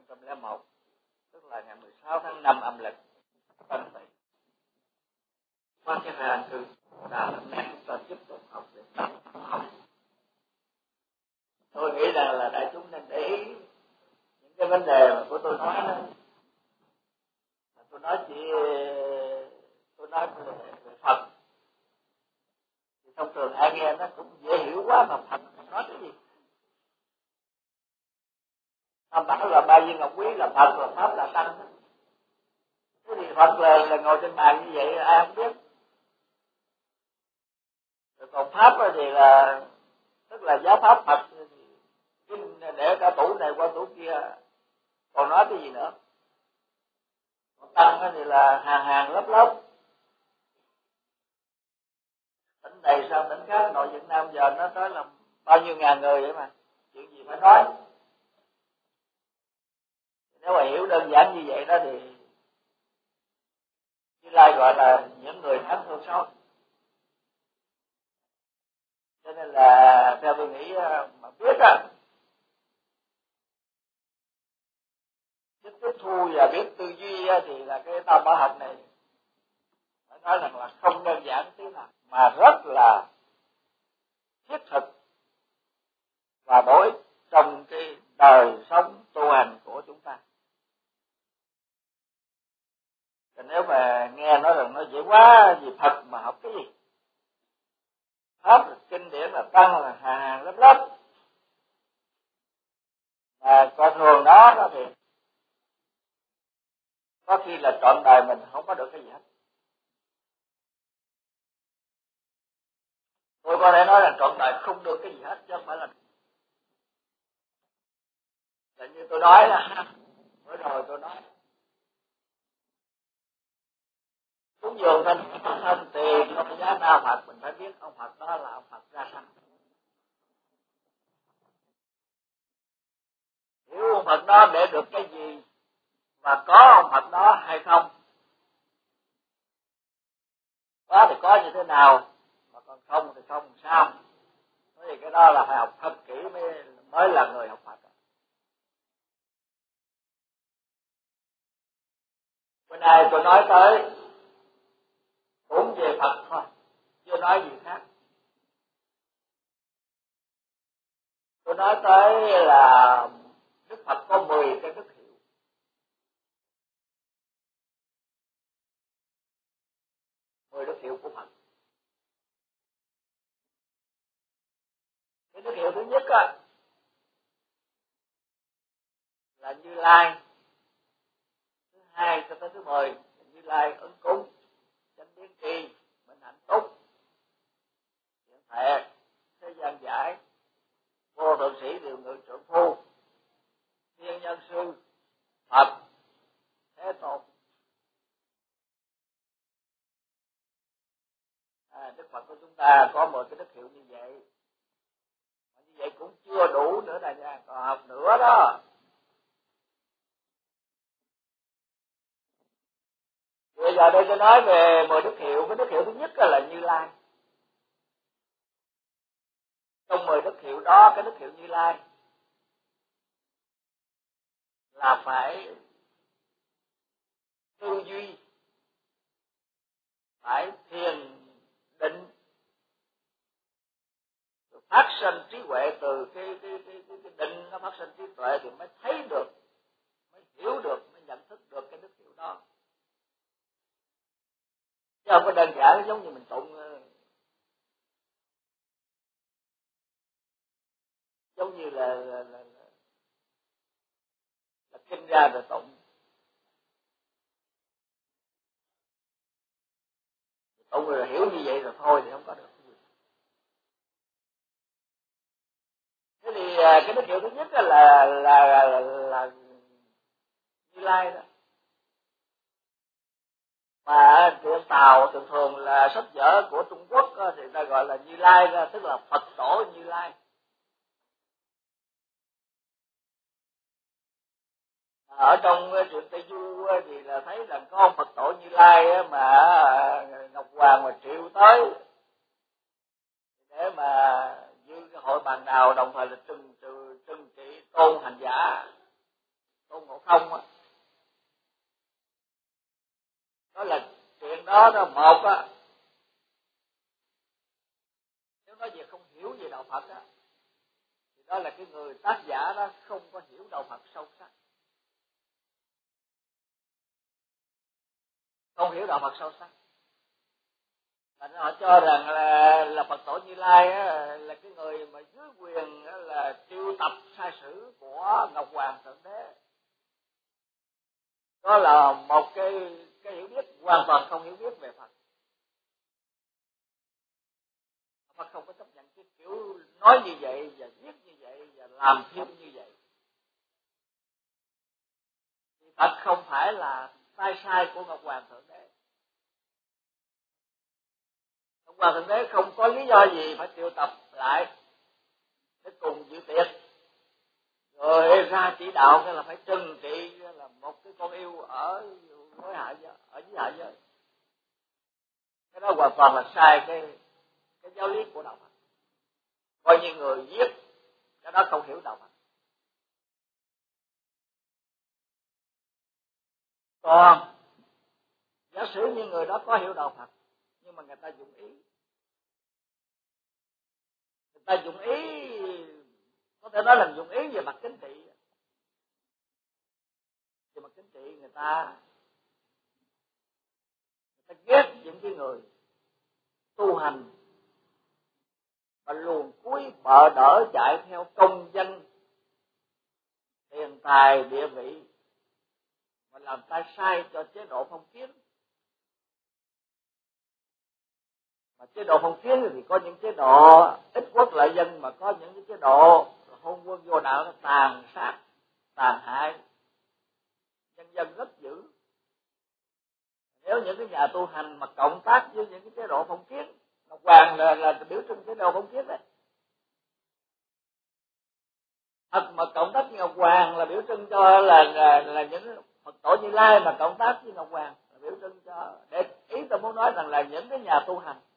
2001, tức là ngày 16 tháng 5 âm lịch. Qua cái thời an cư là hôm nay chúng ta tiếp tục học về tâm học. Tôi nghĩ rằng là đại chúng nên để ý những cái vấn đề mà của tôi nói đó. Tôi nói về Phật thì thông thường ai nghe nó cũng dễ hiểu quá, mà Phật nói cái gì? Tam bảo là Ba Viên Ngọc Quý là Phật, là Pháp là Tăng đó. Thế thì Phật là ngồi trên bàn như vậy ai không biết. Rồi còn Pháp thì là tức là giáo pháp Phật, để cả tủ này qua tủ kia, còn nói cái gì nữa? Còn Tăng thì là hàng lớp lớp, tỉnh này sang tỉnh khác, nội Việt Nam giờ nó tới là bao nhiêu ngàn người vậy mà, chuyện gì phải nói. Nếu mà hiểu đơn giản như vậy đó thì Như Lai gọi là những người thắng thương xấu. Cho nên là theo tôi nghĩ mà biết á, biết tiếp thu và biết tư duy thì là cái tam bảo học này phải nói rằng là không đơn giản tí nào, mà rất là thiết thực và bổ ích trong cái đời sống tu hành của chúng ta. Thì nếu mà nghe nói rằng nó dễ quá, gì Phật mà học cái gì? Pháp là kinh điển, là Tăng là hàng lớp lớp. Mà coi thường đó thì có khi là trọn đời mình không có được cái gì hết. Tôi có thể nói là trọn đời không được cái gì hết, chứ không phải là như tôi nói là mới rồi tôi nói cúng dường thân tiền trong giá na Phật, mình phải biết ông Phật đó là ông Phật ra sao, hiểu ông Phật đó để được cái gì, và có ông Phật đó hay không, có thì có như thế nào, mà còn không thì không sao. Bởi vì cái đó là phải học thật kỹ mới là người học Phật. Bữa nay tôi nói tới cũng về Phật thôi, chưa nói gì khác. Tôi nói tới là Đức Phật có 10 cái đức hiệu. 10 đức hiệu của Phật. Cái đức hiệu thứ nhất là Như Lai. Thứ hai cho tới thứ 10 Như Lai ứng cúng, chánh biến tri, mình hạnh túc, thiện thệ, thế gian giải, vô thượng sĩ điều ngự trượng phu, thiên nhân sư, Phật, Thế Tôn. Đức Phật của chúng ta có một cái đức hiệu như vậy. Như vậy cũng chưa đủ nữa là nha, còn học nữa đó. Bây giờ đây tôi nói về 10 đức hiệu. Cái đức hiệu thứ nhất là Như Lai. Trong 10 đức hiệu đó, cái đức hiệu Như Lai là phải tư duy, phải thiền định, phát sinh trí huệ. Từ cái định nó phát sinh trí tuệ thì mới thấy được, mới hiểu được, mới nhận thức được cái đức hiệu đó. Chứ không có đơn giản giống như mình tụng, giống như là kinh ra rồi tụng. Tụng rồi hiểu như vậy rồi thôi thì không có được. Thế thì cái đức hiệu thứ nhất là Như Lai đó. Mà tiếng Tàu thường thường là sách vở của Trung Quốc thì ta gọi là Như Lai ra, tức là Phật tổ Như Lai. Ở trong truyện Tây Du thì là thấy rằng có ông Phật tổ Như Lai mà Ngọc Hoàng mà triệu tới để mà như cái hội bàn đào, đồng thời là trừng trị tôn hành giả, tôn Ngộ không á, đó là chuyện đó đó. Một á, nếu nói về không hiểu về đạo Phật á, thì đó là cái người tác giả đó không có hiểu đạo Phật sâu sắc, không hiểu đạo Phật sâu sắc. Và họ cho rằng là Phật tổ Như Lai á, là cái người mà dưới quyền là triệu tập sai sử của Ngọc Hoàng Thượng Đế. Đó là một cái hiểu biết hoàn toàn không hiểu biết về Phật. Phật không có chấp nhận cái kiểu nói như vậy và viết như vậy và làm thêm như vậy. Phật không phải là tay sai của Ngọc Hoàng Thượng Đế. Ngọc Hoàng Thượng Đế không có lý do gì phải triệu tập lại để cùng dự tiệc rồi ra chỉ đạo cái là phải trừng trị là một cái con yêu ở dưới hạ giới. Cái đó hoàn toàn là sai cái giáo lý của đạo Phật. Coi như người viết cái đó không hiểu đạo Phật. Còn giả sử như người đó có hiểu đạo Phật nhưng mà người ta dụng ý, có thể nói là dụng ý về mặt chính trị. Về mặt chính trị người ta ghét những cái người tu hành và luồn cuối bợ đỡ chạy theo công danh, tiền tài, địa vị và làm tay sai cho chế độ phong kiến. Mà chế độ phong kiến thì có những chế độ ít quốc lợi dân, mà có những cái chế độ hôn quân vô đạo nó tàn sát, tàn hại nhân dân rất dữ. Nếu những cái nhà tu hành mà cộng tác với những cái chế độ phong kiến, Ngọc Hoàng là biểu trưng chế độ phong kiến đấy. Thật mà cộng tác với Ngọc Hoàng là biểu trưng cho là những Phật tổ Như Lai mà cộng tác với Ngọc Hoàng là biểu trưng cho, để ý tôi muốn nói rằng là những cái nhà tu hành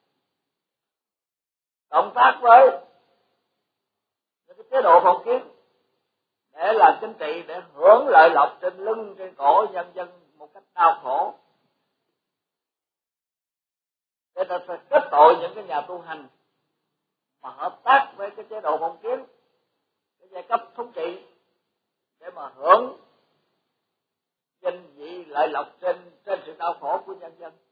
cộng tác với những cái chế độ phong kiến để làm chính trị, để hưởng lợi lộc trên lưng trên cổ nhân dân một cách đau khổ, để ta phải kết tội những cái nhà tu hành mà hợp tác với cái chế độ phong kiến, cái giai cấp thống trị, để mà hưởng danh vị lợi lộc trên sự đau khổ của nhân dân.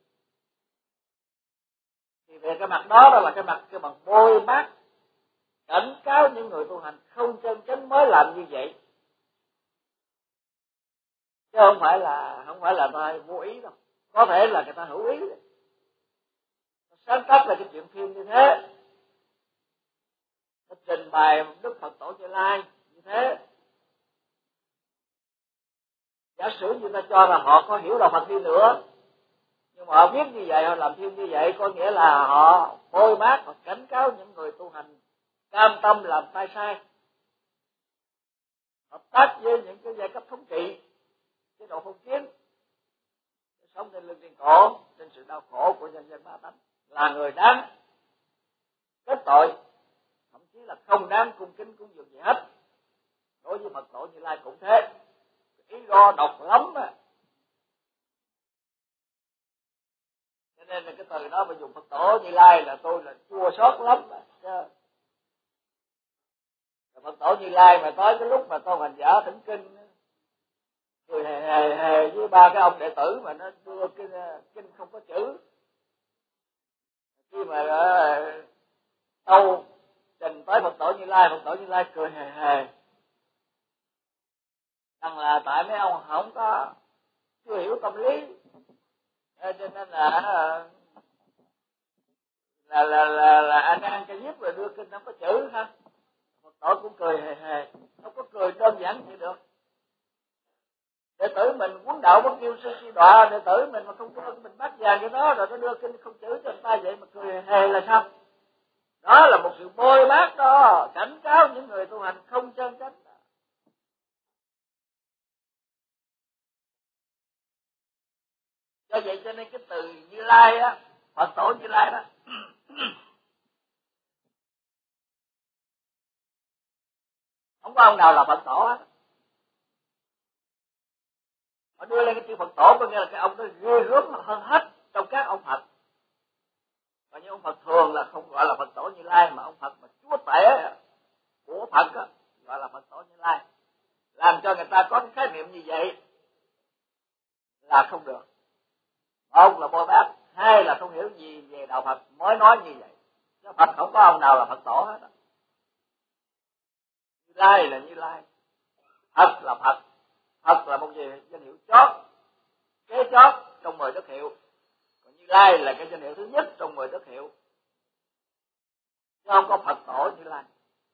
Thì về cái mặt đó là cái mặt bôi bác, cảnh cáo những người tu hành không chân chánh mới làm như vậy, chứ không phải là ta vô ý đâu. Có thể là người ta hữu ý đấy. Sáng tác là cái chuyện phim như thế, nó trình bày Đức Phật tổ Như Lai như thế. Giả sử như ta cho là họ có hiểu đạo Phật đi nữa, nhưng mà họ viết như vậy, họ làm phim như vậy, có nghĩa là họ bôi bác, họ cảnh cáo những người tu hành cam tâm làm tay sai, hợp tác với những cái giai cấp thống trị, chế độ phong kiến, sống trên lưng trên cổ, trên sự đau khổ của nhân dân ba tánh, là người đáng kết tội, thậm chí là không đáng cung kính cúng dường gì hết. Đối với Phật tổ Như Lai cũng thế, ý do độc lắm á. Cho nên là cái từ đó mà dùng Phật tổ Như Lai là tôi là chua xót lắm á. Phật tổ Như Lai mà tới cái lúc mà tôi hành giả thỉnh kinh, cười hề với ba cái ông đệ tử mà nó đưa kinh không có chữ, khi mà tâu trình tới Phật tổ Như Lai cười hề rằng là tại mấy ông không có chưa hiểu tâm lý, cho nên là anh ăn cái giúp rồi đưa kinh không có chữ ha. Phật tổ cũng cười hề, không có cười đơn giản vậy được. Đệ tử mình quấn đạo bất kiêu sư chi đọa, đệ tử mình mà không có mình bắt vàng cho nó rồi nó đưa kinh không chữ cho người ta vậy mà cười hề là sao? Đó là một sự bôi bác đó, cảnh cáo những người tu hành không chân chánh. Do vậy cho nên cái từ Như Lai á, Phật tổ Như Lai đó không có ông nào là Phật tổ hết. đưa lên cái chữ Phật tổ có nghĩa là cái ông đó ghê gớm hơn hết trong các ông Phật. Và những ông Phật thường là không gọi là Phật tổ Như Lai, mà ông Phật mà chúa tể của Phật đó, gọi là Phật tổ Như Lai. Làm cho người ta có cái khái niệm như vậy là không được. Một là Bồ Tát, hai là không hiểu gì về đạo Phật mới nói như vậy. Chứ Phật không có ông nào là Phật tổ hết. Như Lai là Như Lai, Phật là Phật. Phật là một danh hiệu chót, kế chót trong 10 đức hiệu. Còn Như Lai là cái danh hiệu thứ nhất trong 10 đức hiệu. Chứ không có Phật tổ Như Lai.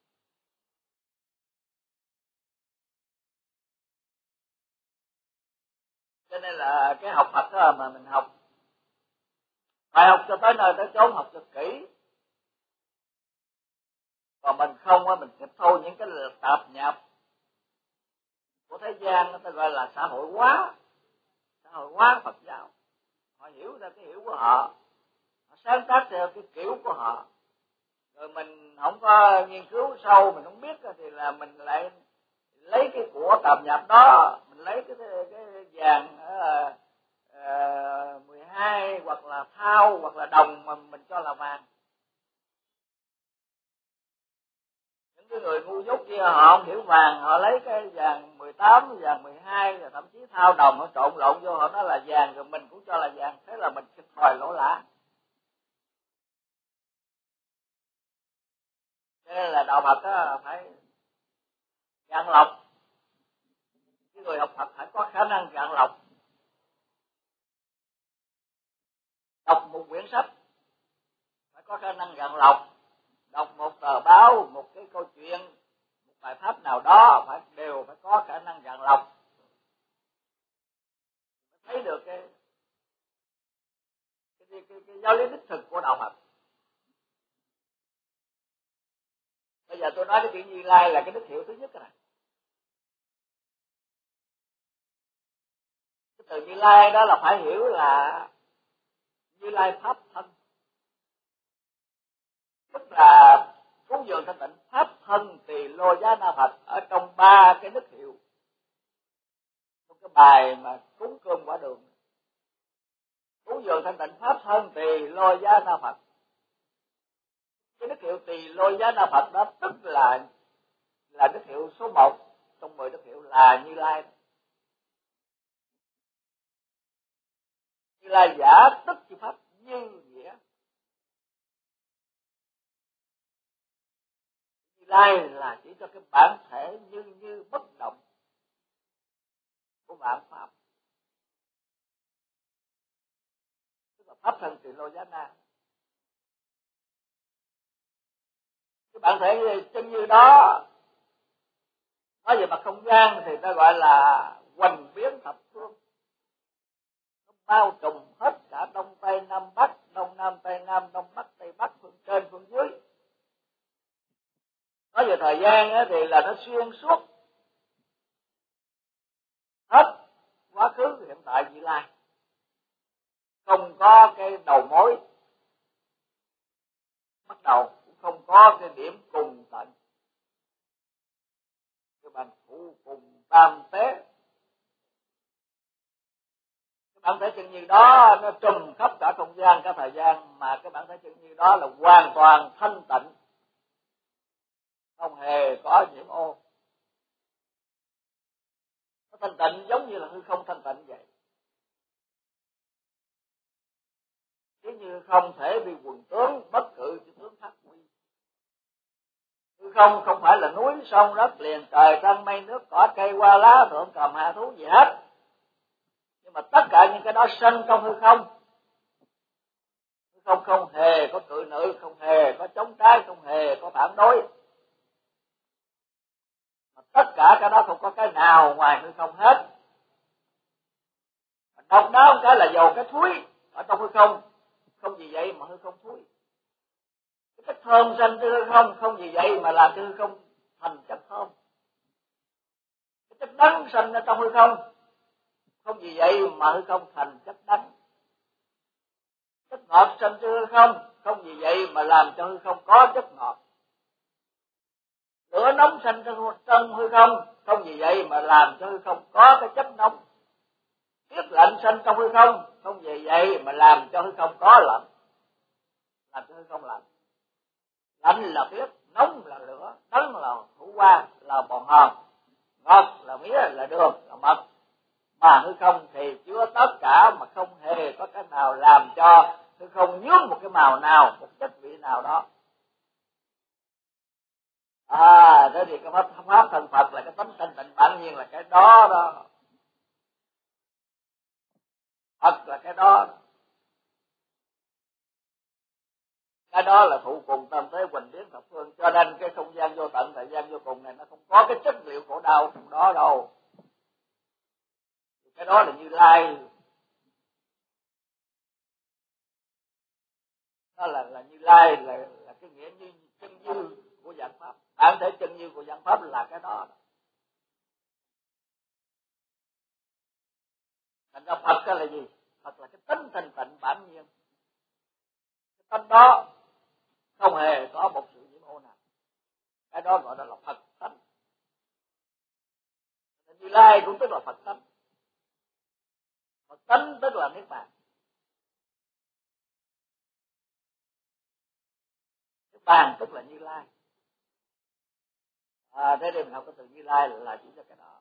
Cho nên là cái học Phật đó mà mình học, phải học cho tới nơi tới chốn, học cho kỹ. Còn mình không á, mình tiếp thu những cái tạp nhạp của thế gian, người ta gọi là xã hội hóa Phật giáo. Họ hiểu ra cái hiểu của họ, họ sáng tác theo cái kiểu của họ. Rồi mình không có nghiên cứu sâu, mình không biết thì là mình lại lấy cái của tạp nhạp đó, mình lấy cái vàng 12 hoặc là thau hoặc là đồng mà mình cho là vàng. Những cái người ngu dốt kia họ không hiểu vàng, họ lấy cái vàng 18, vàng 12 và thậm chí thau đồng họ trộn lộn vô, họ nói là vàng rồi mình cũng cho là vàng, thế là mình thiệt thòi lỗ lã. Cho nên là đạo Phật đó phải gạn lọc. Cái người học Phật phải có khả năng gạn lọc. Đọc một quyển sách phải có khả năng gạn lọc. Đọc một tờ báo, một cái câu chuyện, một bài pháp nào đó đều phải có khả năng gạn lọc. Thấy được cái giáo lý đích thực của đạo Phật. Bây giờ tôi nói cái chữ Như Lai là cái đức hiệu thứ nhất rồi. Cái từ Như Lai đó là phải hiểu là Như Lai pháp thân, tức là cúng dường thanh tịnh pháp thân Tỳ Lô Giá Na Phật ở trong 3 cái đức hiệu. Trong cái bài mà cúng cơm quả đường, cúng dường thanh tịnh pháp thân Tỳ Lô Giá Na Phật. Cái đức hiệu Tỳ Lô Giá Na Phật đó tức là đức hiệu số 1 trong 10 đức hiệu là Như Lai. Như Lai giả tức chư pháp như nghĩa. Như Lai là chỉ cho cái bản thể như bất động của vạn pháp, tức là pháp thân Tỳ Lô Giá Na. Cái bản thể chân như đó, nói về mặt không gian thì ta gọi là hoành biến thập phương, nó bao trùm hết cả đông tây nam bắc, đông nam tây nam, đông bắc tây bắc, phương trên phương dưới. Nói về thời gian thì là nó xuyên suốt hết quá khứ, hiện tại, vị lai, không có cái đầu mối bắt đầu, cũng không có cái điểm cùng tận. Cái bản phụ cùng tam tế, cái bản thể chân như đó nó trùm khắp cả không gian cả thời gian, mà cái bản thể chân như đó là hoàn toàn thanh tịnh, không hề có nhiễm ô. Nó thanh tịnh giống như là hư không thanh tịnh vậy. Nếu như không thể bị quần tướng bất cự chỉ tướng phát huy. Hư không không phải là núi sông đất liền trời trăng mây nước cỏ cây hoa lá thượng cầm hạ thú gì hết, nhưng mà tất cả những cái đó sanh trong hư không. Hư không không hề có cự nữ, không hề có chống trái, không hề có phản đối, mà tất cả cái đó không có cái nào ngoài hư không hết. Độc đáo cái là dầu cái thúi ở trong hư không, không vì vậy mà hư không thúi. Cái chất thơm sanh từ hư không, không vì vậy mà làm cho hư không thành chất thơm. Cái chất đắng sanh ở trong hư không, không vì vậy mà hư không thành chất đắng. Chất ngọt sanh từ hư không, không vì vậy mà làm cho hư không có chất ngọt. Lửa nóng sanh trong hư không, không vì vậy mà làm cho hư không có cái chất nóng. biết lạnh sanh trong hư không, không về vậy mà làm cho hư không có lạnh, làm cho hư không lạnh. Lạnh là biết, nóng là lửa, đắng là thủ hoa, là bòn hòn, ngọt là mía, là đường, là mật. Mà hư không thì chứa tất cả, mà không hề có cái nào làm cho hư không nhướng một cái màu nào, một chất vị nào đó. Thế thì cái pháp thân Phật là cái tánh thanh tịnh bản nhiên, là cái đó đó. Phật là cái đó. Cái đó là thụ cùng tam thế hoành biến thập phương. Cho nên cái không gian vô tận, thời gian vô cùng này nó không có cái chất liệu khổ đau trong đó đâu. Cái đó là Như Lai. Đó là Như Lai, là cái nghĩa như chân như của dạng pháp. Bản thể chân như của dạng pháp là cái đó. Thành ra Phật đó là gì? Phật là cái tánh thanh tịnh bản nhiên. Cái tánh đó không hề có một sự nhiễm ô nào. Cái đó gọi là Phật tánh. Như Lai cũng tức là Phật tánh. Phật tánh tức là Niết Bàn. Niết Bàn tức là Như Lai. Thế thì mình học cái từ Như Lai là chỉ cho cái đó.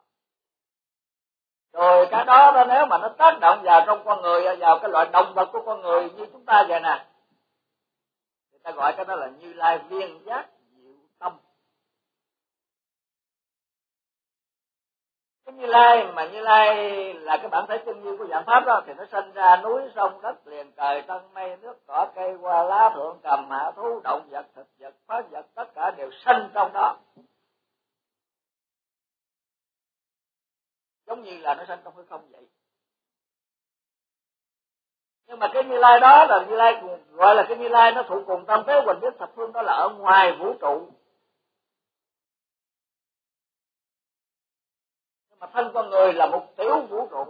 Rồi cái đó nếu mà nó tác động vào trong con người, vào cái loại động vật của con người như chúng ta vậy nè, người ta gọi cái đó là Như Lai viên giác diệu tâm. Cái Như Lai mà Như Lai là cái bản thể chân như của dạng pháp đó, thì nó sinh ra núi sông đất liền trời tân mây nước cỏ cây hoa lá thượng cầm hạ thú động vật thực vật phá vật, tất cả đều sinh trong đó, giống như là nó sinh trong hư không vậy. Nhưng mà cái Như Lai đó là Như Lai, gọi là cái Như Lai nó thụ cùng tam thế hoành biến thập phương, đó là ở ngoài vũ trụ. Nhưng mà thân con người là một tiểu vũ trụ.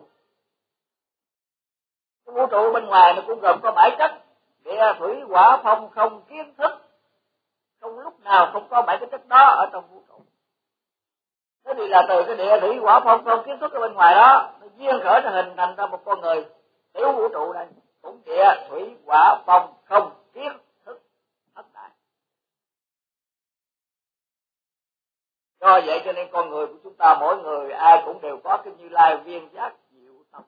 Cái vũ trụ bên ngoài nó cũng gồm có 7 chất: địa thủy hỏa phong không kiến thức. Không lúc nào không có 7 cái chất đó ở trong vũ trụ. Thế thì là từ cái địa thủy hỏa phong không kiến thức ở bên ngoài đó, nó duyên khởi, nó hình thành ra một con người tiểu vũ trụ này, cũng địa thủy hỏa phong không kiến thức thất đại. Do vậy cho nên con người của chúng ta, mỗi người ai cũng đều có cái Như Lai viên giác diệu tâm.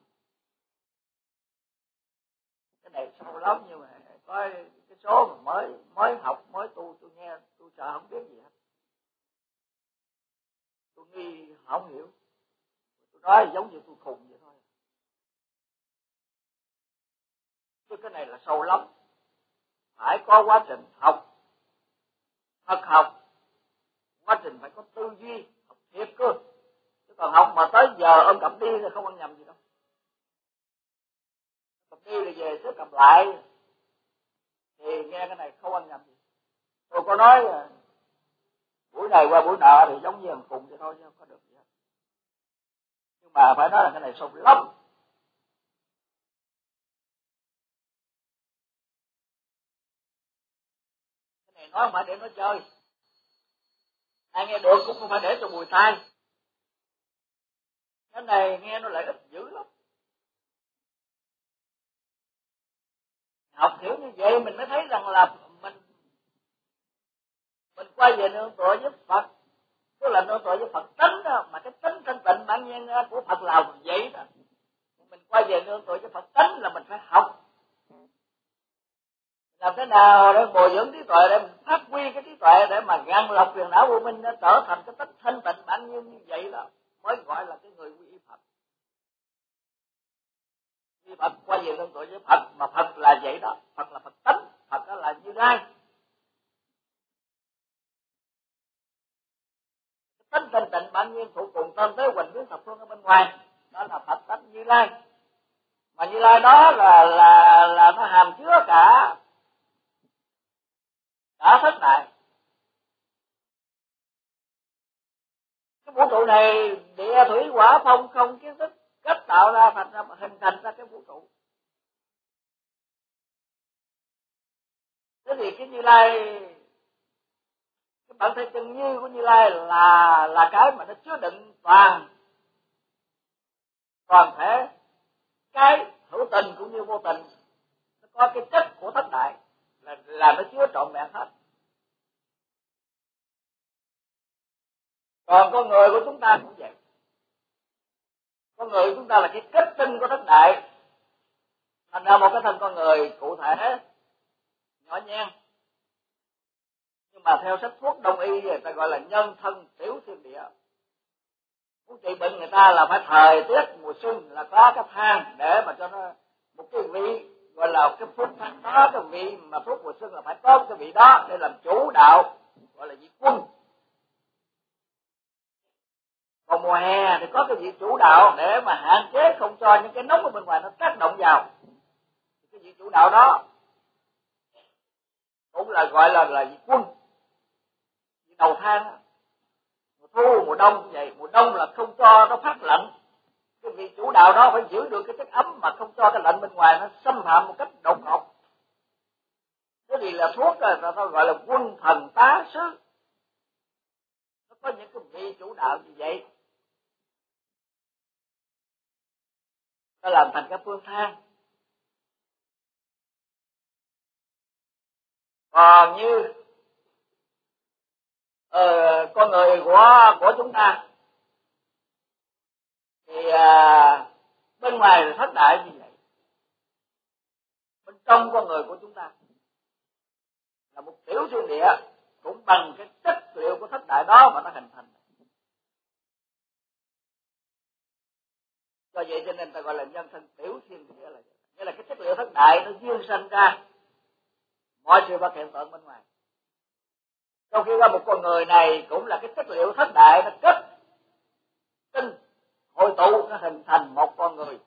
Cái này sâu lắm, nhưng mà có cái số mà mới học, mới tu, tôi nghe tôi sợ không biết gì hết, tôi nghi không hiểu, tôi nói giống như tôi khùng vậy thôi. Chứ cái này là sâu lắm, phải có quá trình học, thật học, quá trình phải có tư duy, học thiệt cơ. Chứ còn học mà tới giờ ôm cặp đi thì không ăn nhầm gì đâu. Cặp đi là về xếp cặp lại thì nghe cái này không ăn nhầm gì. Tôi có nói buổi này qua buổi nọ thì giống như thằng khùng vậy thôi, chứ không có được gì hết. Nhưng mà phải nói là cái này sâu lắm. Cái này nói không phải để nói chơi, ai nghe được cũng không phải để cho bùi tai. Cái này nghe nó lợi ích dữ lắm. Học hiểu như vậy mình mới thấy rằng là mình quay về nương tựa với Phật, tức là nương tựa với Phật tánh đó, mà cái tánh thanh tịnh bản nhiên của Phật là vậy đó. Mình quay về nương tựa với Phật tánh là mình phải học làm thế nào để bồi dưỡng trí tuệ, để mình phát huy cái trí tuệ để mà gạn lọc phiền não vô minh, nó trở thành cái tánh thanh tịnh bản nhiên như vậy đó, mới gọi là cái người quy y Phật. Quy Phật quay về nương tựa với Phật, mà Phật là vậy đó, Phật là Phật tánh, Phật đó là Như Lai. Tánh thanh tịnh bản nhiên thụ cùng tam thế hoành biến thập phương ở bên ngoài, đó là Phật tánh Như Lai. Mà Như Lai đó là nó hàm chứa cả thất đại. Cái vũ trụ này địa thủy hỏa phong không kiến thức cách tạo ra, thành ra hình thành ra cái vũ trụ. Thế thì cái Như Lai, cái bản thể chân như của Như Lai là cái mà nó chứa đựng toàn thể tình cũng như vô tình, nó có cái chất của thất đại là nó chứa trọn vẹn hết. Còn con người của chúng ta cũng vậy. Con người của chúng ta là cái kết tinh của thất đại, thành ra một cái thân con người cụ thể nhỏ nhen, nhưng mà theo sách thuốc đông y người ta gọi là nhân thân tiểu thiên địa. Muốn trị bệnh người ta là phải thời tiết mùa xuân là có cái thang để mà cho nó một cái vị gọi là cái thuốc thang đó, cái vị mà thuốc mùa xuân là phải có cái vị đó để làm chủ đạo, gọi là vị quân. Còn mùa hè thì có cái vị chủ đạo để mà hạn chế không cho những cái nóng ở bên ngoài nó tác động vào. Cái vị chủ đạo đó cũng là gọi là vị quân, vị đầu thang. Mùa thu, mùa đông cũng vậy. Mùa đông là không cho nó phát lạnh, cái vị chủ đạo đó phải giữ được cái chất ấm mà không cho cái lạnh bên ngoài nó xâm phạm một cách đột ngột. Thế thì là thuốc là nó gọi là quân thần tá sứ, nó có những cái vị chủ đạo như vậy, nó làm thành cái phương thang. Còn như con người của chúng ta thì bên ngoài là thất đại như vậy, bên trong con người của chúng ta là một tiểu thiên địa cũng bằng cái chất liệu của thất đại đó mà nó hình thành. Do vậy cho nên ta gọi là nhân thân tiểu thiên địa, là nghĩa là cái chất liệu thất đại nó duyên sanh ra mọi sự vật hiện tượng bên ngoài. Trong khi ra một con người này cũng là cái chất liệu thất đại nó kết tinh hội tụ nó hình thành một con người.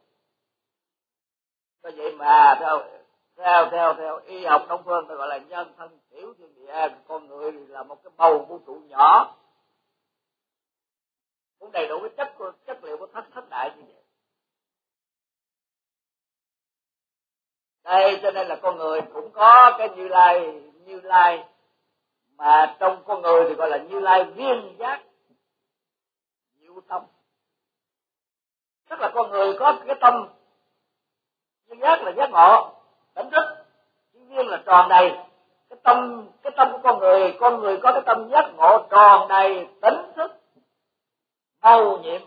Do vậy mà theo y học đông phương ta gọi là nhân thân tiểu thiên địa. Con người là một cái bầu vũ trụ nhỏ cũng đầy đủ cái chất liệu của thất đại như vậy. Đây cho nên là con người cũng có cái Như Lai mà trong con người thì gọi là Như Lai viên giác diệu tâm. Tức là con người có cái tâm viên giác là giác ngộ tỉnh thức, chữ viên là tròn đầy. Cái tâm của con người có cái tâm giác ngộ tròn đầy tỉnh thức màu nhiệm.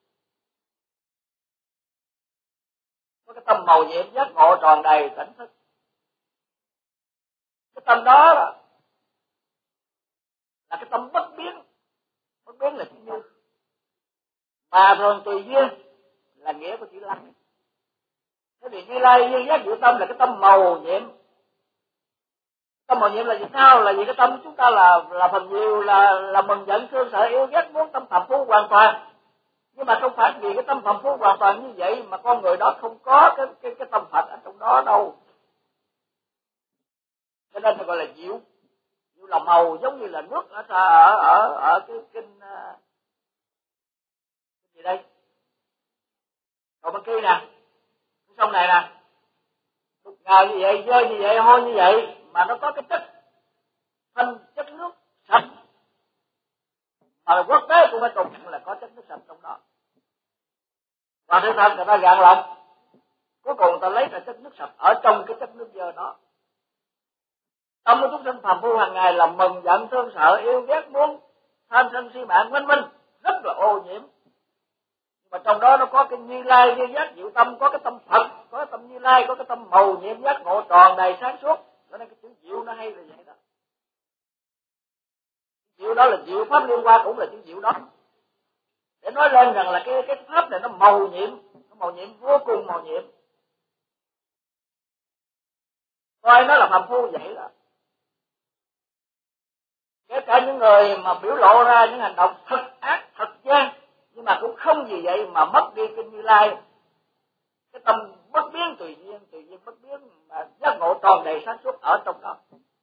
Có cái tâm màu nhiệm giác ngộ tròn đầy tỉnh thức. Cái tâm đó là cái tâm bất biến là chữ như, mà thường tùy duyên là nghĩa của chữ lai. Thế thì Như Lai duyên giác diệu tâm là cái tâm màu nhiệm. Tâm màu nhiệm là gì sao? Là vì cái tâm của chúng ta là phần nhiều là mừng giận thương sợ yêu ghét muốn tâm phàm phu hoàn toàn. Nhưng mà không phải vì cái tâm phàm phu hoàn toàn như vậy mà con người đó không có cái tâm Phật ở trong đó đâu. Cho nên gọi là diệu là màu, giống như là nước ở cái kinh gì đây, cầu bên kia nè, cái sông này nè, đục ngầu như vậy, dơ như vậy, hôi như vậy mà nó có cái chất nước sạch, mà quốc tế cũng phải công nhận là có chất nước sạch trong đó. Và thực thật người ta gạn lọc, cuối cùng người ta lấy ra chất nước sạch ở trong cái chất nước dơ đó. Tâm của chúng sinh phàm phu hàng ngày là mừng giận thương sợ yêu ghét muốn tham sân si mạng vân vân, rất là ô nhiễm. Mà trong đó nó có cái Như Lai viên giác diệu tâm, có cái tâm Phật, có cái tâm Như Lai, có cái tâm màu nhiệm giác ngộ tròn đầy sáng suốt. Cho nên cái chữ diệu nó hay là vậy đó. Diệu đó là diệu pháp liên quan, cũng là chữ diệu đó. Để nói lên rằng là cái pháp này nó màu nhiệm vô cùng màu nhiệm. Coi nó là phàm phu vậy đó. Kể cả những người mà biểu lộ ra những hành động thật ác, thật gian, nhưng mà cũng không vì vậy mà mất đi cái Như Lai, cái tâm bất biến tùy duyên bất biến mà giác ngộ tròn đầy sáng suốt ở trong đó.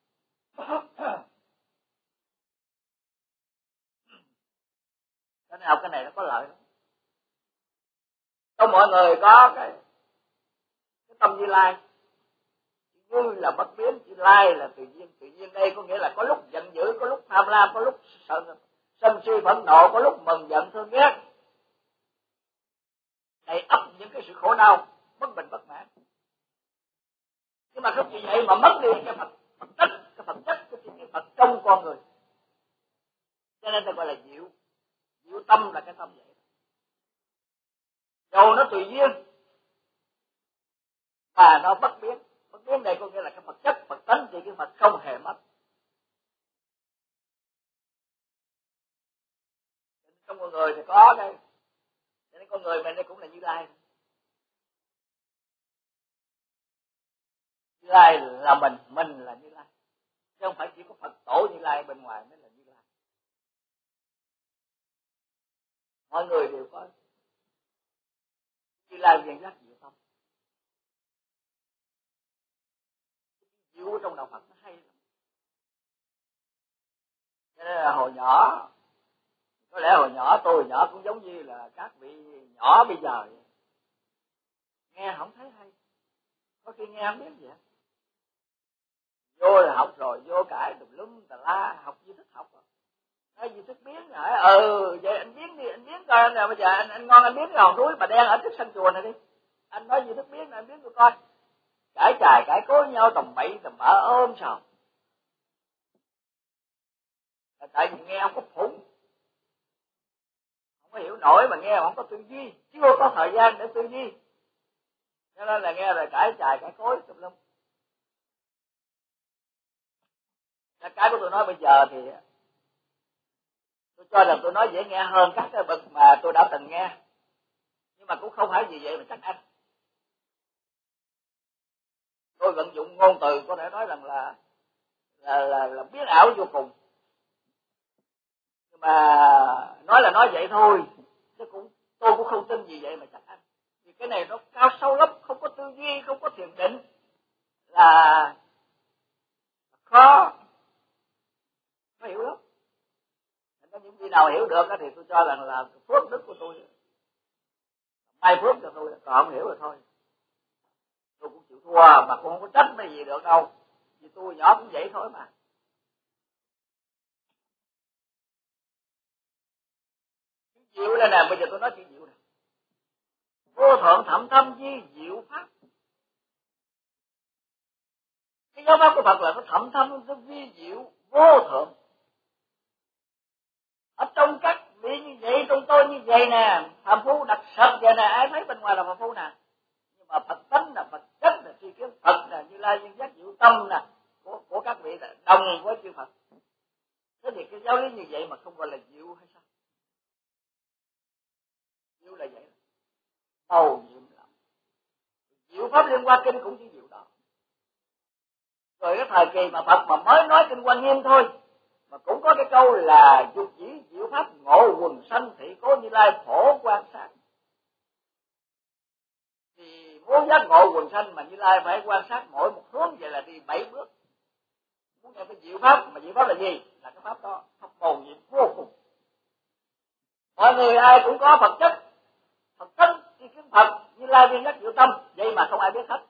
Cho nên học cái này nó có lợi lắm. Trong mọi người có cái tâm Như Lai, Như là bất biến, Như Lai là tùy duyên đây có nghĩa là có lúc giận dữ, có lúc tham lam, có lúc sân si phẫn nộ, có lúc mừng giận thương ghét, đầy ắp những cái sự khổ đau, bất bình bất mãn. mà không vì vậy mà mất đi cái Phật chất, cái Phật chất, cái Phật trong con người. Cho nên ta gọi là diệu. Diệu tâm là cái tâm vậy. Dầu nó tùy duyên mà nó bất biến. Bất biến này có nghĩa là cái Phật chất, Phật tánh thì cái Phật không hề mất. Trong con người thì có đây, cho nên con người mình đây cũng là Như Lai. Như Lai là mình là Như Lai, chứ không phải chỉ có Phật tổ Như Lai bên ngoài mới là Như Lai. Mọi người đều có Như Lai viên giác diệu tâm. Diệu trong đạo Phật nó hay lắm. Cho nên là hồi nhỏ, có lẽ hồi nhỏ tôi hồi nhỏ cũng giống như là các vị nhỏ bây giờ vậy. Nghe không thấy hay, có khi nghe không biết gì hết. Vô là học rồi, vô cãi tùm lum tà la, học duy thức học rồi. Nói duy thức biến hỏi vậy anh biến đi, anh biến coi nè, bây giờ anh ngon anh biến cái hòn núi bà đen ở trước sân chùa này đi. Anh nói duy thức biến anh biến tôi coi. Cãi chài cãi cối nhau tầm bậy tầm bạ ôm sầu. Tại vì nghe không có phụng, không có hiểu nổi mà nghe không có tư duy, chưa có thời gian để tư duy. Cho nên là nghe rồi cãi chài cãi cối tùm lum. Cái của tôi nói bây giờ thì tôi cho rằng tôi nói dễ nghe hơn các cái bậc mà tôi đã từng nghe, nhưng mà cũng không phải vì vậy mà chắc ăn. Tôi vận dụng ngôn từ có thể nói rằng là biến ảo vô cùng, nhưng mà nói vậy thôi, chứ tôi cũng không tin vì vậy mà chắc ăn. Vì cái này nó cao sâu lắm, không có tư duy, không có thiền định là khó hiểu lắm. Có những vị nào hiểu được thì tôi cho rằng là phước đức của tôi, may phước cho tôi, còn không hiểu rồi thôi. Tôi cũng chịu thua mà cũng không có trách mấy gì được đâu, vì tôi nhỏ cũng vậy thôi mà. Diệu đây nè, bây giờ tôi nói chuyện diệu này. Vô thượng thậm thâm di diệu pháp. Cái giáo pháp của Phật là nó thậm thâm, nó vi diệu vô thượng. Ở trong các vị như vậy, trong tôi như vậy nè, phàm phu đặc sập vậy nè, ai thấy bên ngoài là phàm phu nè. Nhưng mà Phật tánh là Phật chất, là tri kiến Phật nè, Như Lai viên giác diệu tâm nè, của các vị là đồng với chư Phật. Thế thì cái giáo lý như vậy mà không gọi là diệu hay sao? Diệu là vậy, màu nhiệm lắm. Diệu pháp liên quan kinh cũng chỉ diệu đó. Rồi cái thời kỳ mà Phật mà mới nói kinh Quan Nghiêm thôi, mà cũng có cái câu là dục dĩ diệu pháp ngộ quần sanh thị cố Như Lai phổ quan sát. Thì muốn giác ngộ quần sanh mà Như Lai phải quan sát mỗi một hướng, vậy là đi 7 bước. Muốn nghe cái diệu pháp, mà diệu pháp là gì? Là cái pháp đó, pháp màu nhiệm vô cùng. Mọi người ai cũng có Phật chất, Phật tánh, tri kiến Phật, Như Lai viên giác diệu tâm, vậy mà không ai biết hết.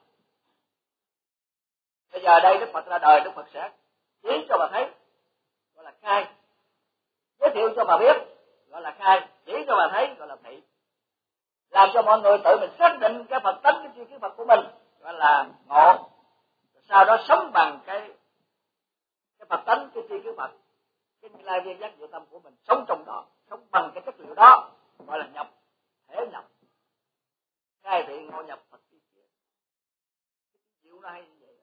Bây giờ đây Đức Phật ra đời, Đức Phật sẽ chỉ cho bà thấy, gọi là khai. Giới thiệu cho bà biết, gọi là khai. Chỉ cho bà thấy, gọi là thị. Làm cho mọi người tự mình xác định cái Phật tánh, cái tri kiến Phật của mình, gọi là ngộ. Sau đó sống bằng cái Phật tánh, cái tri kiến Phật, cái Như Lai viên giác diệu tâm của mình, sống trong đó, sống bằng cái chất liệu đó, gọi là nhập, thể nhập. Khai thị ngộ nhập Phật tri kiến. Diệu nó hay như vậy.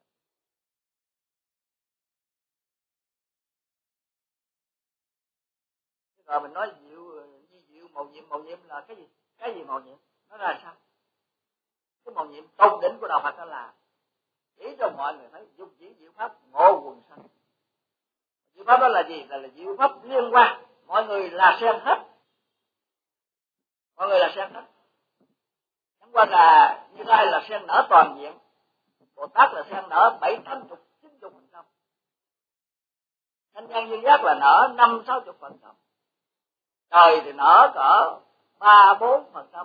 Rồi mình nói diệu màu nhiệm là cái gì? Cái gì màu nhiệm? Nó ra sao? Cái màu nhiệm tôn đỉnh của đạo Phật đó là chỉ cho mọi người thấy dục dĩ diệu pháp ngộ quần sanh. Diệu pháp đó là gì? Là diệu pháp liên quan. Mọi người là xem hết. Mọi người là xem hết. Chẳng qua là Như Lai là sen nở toàn diện, Bồ Tát là sen nở 70-90%. Thanh Văn Duyên Giác là nở 50-60%. Trời thì nở cỡ 3-4%,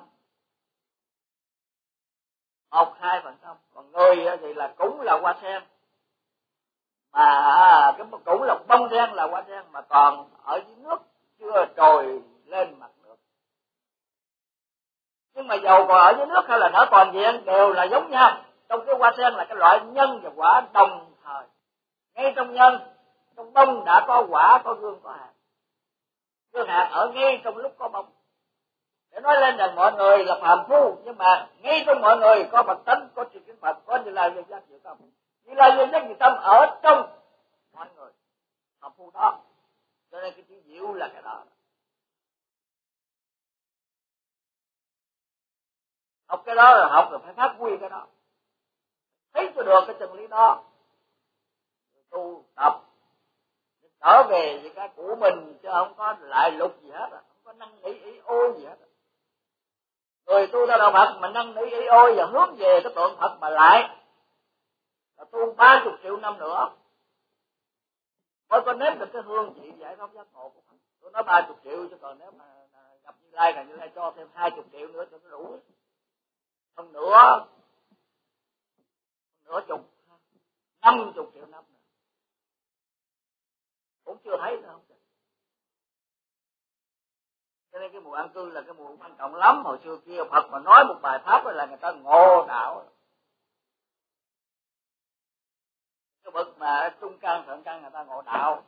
1-2%. Còn người thì là cũng là hoa sen, mà cái cũng là bông đen là hoa sen, mà còn ở dưới nước chưa trồi lên mặt nước. Nhưng mà dầu còn ở dưới nước hay là nở toàn diện đều là giống nhau, Trong cái hoa sen là cái loại nhân và quả đồng thời. Ngay trong nhân, trong bông đã có quả, có gương, có hạt. Gương hạt ở ngay trong lúc có bông. Để nói lên rằng mọi người là phàm phu, nhưng mà ngay trong mọi người có Phật tánh, có tri kiến Phật, có Như Lai Viên Giác Diệu Tâm. Như Lai Viên Giác Diệu Tâm ở trong mọi người phàm phu đó. Cho nên cái chữ diệu là cái đó. Học cái đó là học rồi phải phát huy cái đó. Thấy cho được cái chân lý đó. Tu tập trở về với cái của mình, chứ không có lại lục gì hết, không có năn nỉ ý ô gì hết. Người tu theo đạo Phật mà năn nỉ ý ôi và hướng về cái tượng Phật mà lại là tu 30 triệu năm nữa mới có nếm được cái hương vị giải thoát giác ngộ của Phật. Tôi nói 30 triệu, chứ còn nếu mà gặp Như Lai là Như Lai cho thêm 20 triệu nữa cho nó đủ. Hơn nữa chục 50 triệu năm nữa cũng chưa thấy nữa. Cho nên cái mùa an cư là cái mùa quan trọng lắm. Hồi xưa kia Phật mà nói một bài pháp là người ta ngộ đạo. Cái bậc mà trung căn thượng căn người ta ngộ đạo.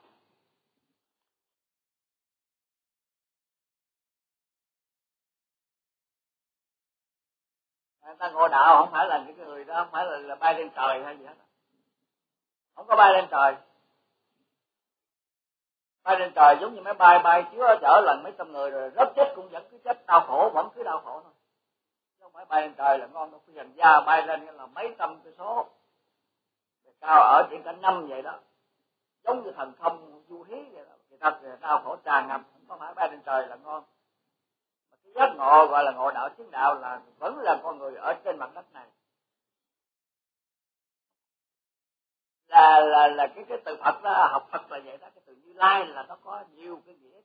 Người ta ngộ đạo không phải là những người đó, không phải là bay lên trời hay gì hết. Không có bay lên trời. Bay lên trời giống như máy bay chứa chở lần mấy trăm người rồi rớt chết cũng vẫn cứ chết, đau khổ vẫn cứ đau khổ thôi. Chứ không phải bay lên trời là ngon đâu. Phi hành gia bay lên là mấy trăm cây số, cao ở trên cả năm vậy đó, giống như thần thông du hí vậy đó. Thì thật là đau khổ tràn ngập, không có phải bay lên trời là ngon. Mà cái giác ngộ gọi là ngộ đạo chứng đạo là vẫn là con người ở trên mặt đất này. Là cái từ Phật đó, học Phật là vậy đó. Cái từ Như Lai là nó có nhiều cái nghĩa.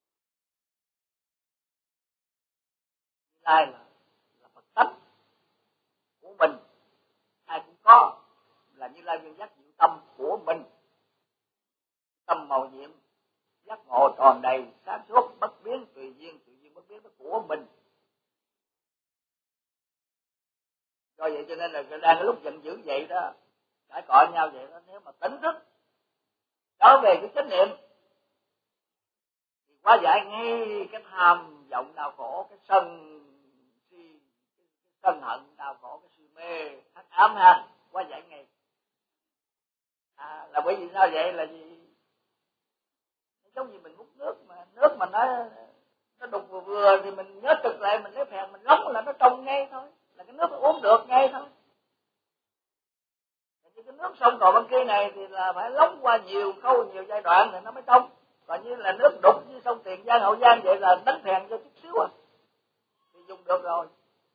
Như Lai là Phật tánh của mình, ai cũng có, là Như Lai Viên Giác Diệu Tâm của mình. Tâm màu nhiệm, giác ngộ tròn đầy, sáng suốt, bất biến, tùy duyên bất biến, nó của mình. Do vậy cho nên là đang cái lúc giận dữ vậy đó, cãi cọ nhau vậy đó, nếu mà tỉnh thức trở về cái chánh niệm thì hóa giải ngay cái tham vọng đau khổ, cái sân si, cái sân hận đau khổ, cái si mê hắc ám ha, hóa giải ngay. Là bởi vì sao vậy? Là gì? Giống như mình hút nước mà nó đục vừa thì mình nhớ trực lại, mình lấy phèn mình lóng là nó trong ngay thôi, là cái nước nó uống được ngay thôi. Như cái nước sông Cầu bên kia này thì là phải lóng qua nhiều khâu, nhiều giai đoạn thì nó mới trong. Còn như là nước đục như sông Tiền Giang, Hậu Giang vậy là đánh phèn cho chút xíu thì dùng được rồi.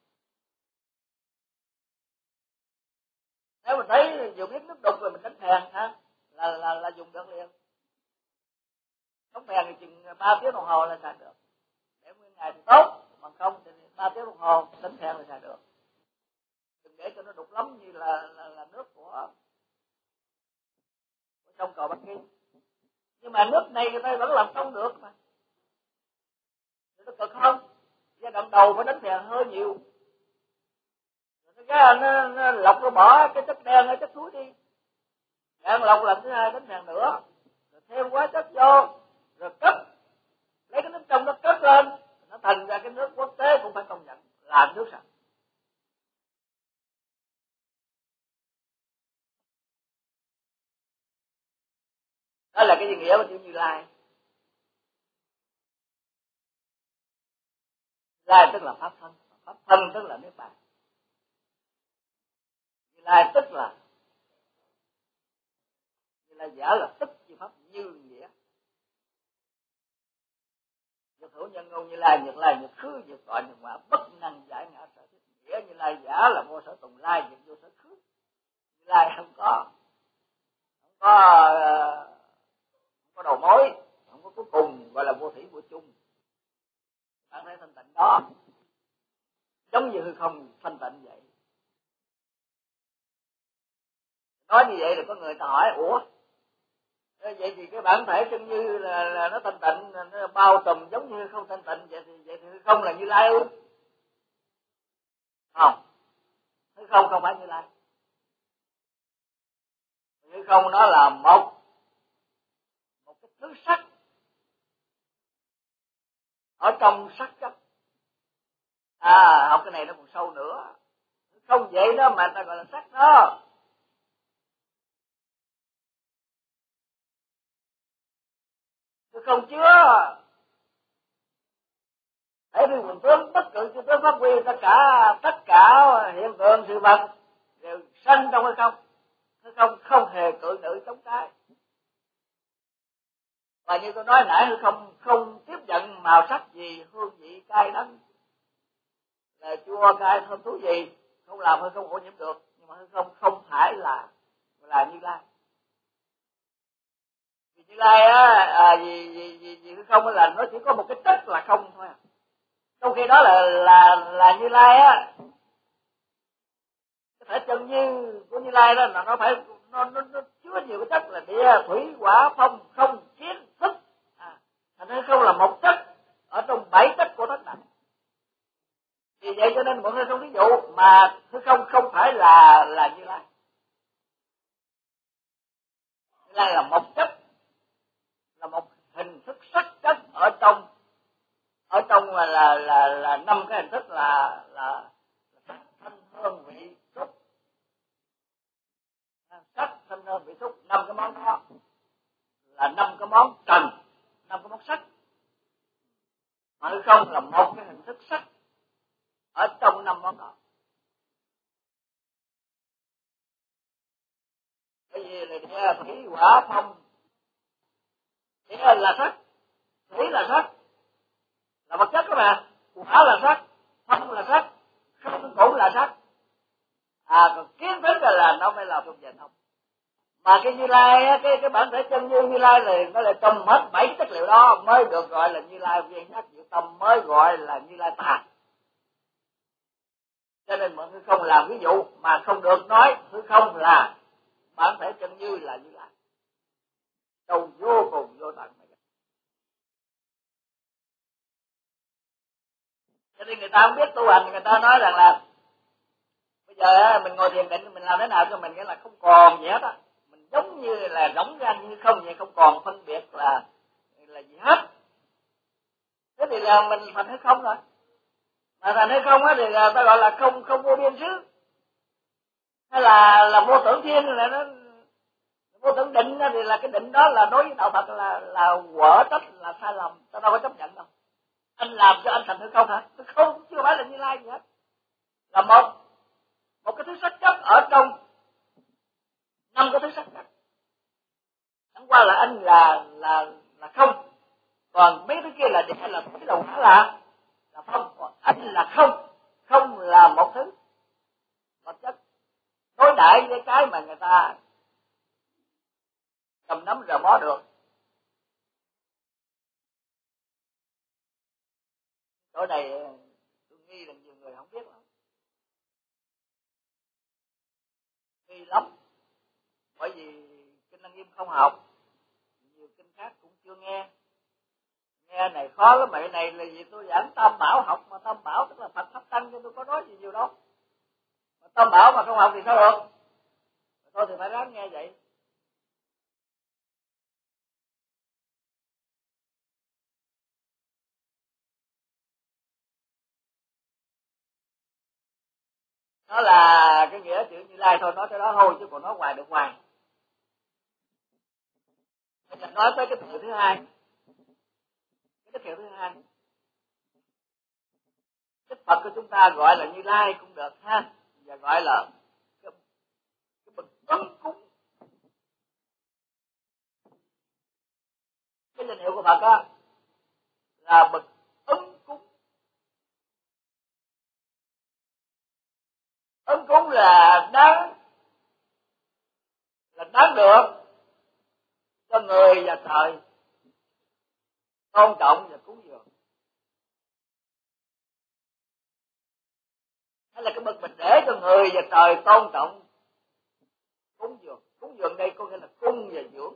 Nếu mình thấy dù biết nước đục rồi mình đánh phèn ha, là dùng được liền. Đóng phèn thì chừng 3 tiếng đồng hồ là xài được. Để nguyên ngày thì tốt, bằng không thì 3 tiếng đồng hồ đánh phèn là xài được. Đừng để cho nó đục lắm như là nước của sông Cầu Bắc Kinh. Nhưng mà nước này người ta vẫn làm xong được mà. Nó cực không? Giai đoạn đầu phải đánh phèn hơi nhiều. Nó lọc nó bỏ cái chất đen ở chất suối đi. Đen lọc lần thứ hai đánh phèn nữa. Rồi thêm quá chất vô. Rồi cất. Lấy cái nước trong nó cất lên. Nó thành ra cái nước quốc tế cũng phải công nhận là nước sạch. Đó là cái gì nghĩa của chữ Như Lai. Lai tức là pháp thân. Pháp thân tức là Niết Bàn. Như Lai tức là Như Lai giả là tức chi pháp như nghĩa. Nhật hữu nhân ngôn Như Lai, Nhật Lai Nhật khứ, Nhật gọi Nhật ngoại, bất năng giải ngã sở thích. Nghĩa Như Lai giả là vô sở tùng lai, Nhật vô sở khứ. Như Lai không có đầu mối, không có cuối cùng, gọi là vô thủy vô chung. Bạn thấy thanh tịnh đó giống như hư không thanh tịnh vậy. Nói như vậy là có người ta hỏi, ủa vậy thì cái bản thể chân như là nó thanh tịnh, nó bao trùm giống như không thanh tịnh, vậy thì hư không là Như Lai ư? Không, hư không phải Như Lai. hư không nó là một cái thứ sắc ở trong sắc chất. Học cái này nó còn sâu nữa, không vậy đó mà ta gọi là sắc đó. Hư không chứa thể vi quần tướng, bất cứ sự tướng pháp quy, tất cả hiện tượng sự vật đều sanh trong hư không. Hư không không hề cự nữ chống trái. Và như tôi nói nãy, hư không không tiếp nhận màu sắc gì, hương vị, cay đắng, là chua cay thơm thú gì, không làm hư không ô nhiễm được. Nhưng mà hư không không phải là Như Lai. Vì Như Lai á, vì hư không là nó chỉ có một cái chất là không thôi. Trong khi đó là Như Lai á, cái thể chân như của Như Lai đó là nó phải nó chứa nhiều cái chất là địa, thủy, hỏa, phong, không, kiến, thức. Thành hư không là một chất ở trong 7 chất của tất cả. Vì vậy cho nên mọi người không ví dụ mà hư không không phải là Như Lai. Như Lai là một chất, là một hình thức sắc chất ở trong là 5 cái hình thức là sắc, thanh, hương, vị, xúc. Sắc, thanh, hương, vị, xúc, 5 cái món đó là 5 cái món trần, 5 cái món sắc. Mà hư không là một cái hình thức sắc ở trong 5 món đó. Bởi vì là thủy, hỏa, phong, thủy là sắc, thủy là sắc, là vật chất đó mà, hỏa là sắc, phong là sắc, không cũng là sắc. Còn kiến thức là nó mới là trong giờ thông. Mà cái Như Lai, cái bản thể chân như Lai này nó là trong hết 7 chất liệu đó mới được gọi là Như Lai viên nhất diệu tâm, mới gọi là Như Lai tà. Cho nên mọi người không làm ví dụ mà không được nói hư không là bản thể chân như là Như Lai. Đâu vô cùng vô tận. Cho nên người ta không biết tu hành, người ta nói rằng là bây giờ mình ngồi thiền định mình làm thế nào cho mình nghĩa là không còn gì hết á, mình giống như là rỗng ra như không vậy, không còn phân biệt là gì hết. Thế thì là mình thành hư không rồi. Mà thành hư không á thì ta gọi là không vô biên xứ, hay là vô tưởng thiên, là nó vô tưởng định thì là cái định đó là đối với đạo Phật là quở trách, là sai lầm, ta đâu có chấp nhận đâu. Anh làm cho anh thành hư không hả? Hư không chưa phải là Như Lai gì hết, là một cái thứ sắc chất ở trong 5 cái thứ sắc chất. Chẳng qua là anh là không, còn mấy thứ kia là địa, là thủy, là hỏa, là phong. Còn anh là không là một thứ vật chất đối đãi với cái mà người ta cầm nắm rờ mó được. Chỗ này tôi nghi là nhiều người không biết lắm, nghi lắm. Bởi vì kinh Lăng Nghiêm không học, nhiều kinh khác cũng chưa nghe. Nghe này khó lắm, mày này là gì? Tôi giảng Tam Bảo học, mà Tam Bảo tức là Phật Pháp Tăng, chứ tôi có nói gì nhiều đâu. Mà Tam Bảo mà không học thì sao được? Thôi thì phải ráng nghe vậy. Nó là cái nghĩa chữ Như Lai thôi, nói tới đó thôi chứ còn nói ngoài được ngoài. Bây giờ nói tới cái từ thứ hai, cái kiểu thứ hai, Đức Phật của chúng ta gọi là Như Lai cũng được ha, và gọi là cái bậc ấn cúng. Cái danh hiệu của Phật đó là bậc ấn cúng. Ấn cúng là đáng được cho người và trời tôn trọng và cúng dường. Hay là cái bậc mình để cho người và trời tôn trọng cúng dường. Cúng dường đây có nghĩa là cung và dưỡng.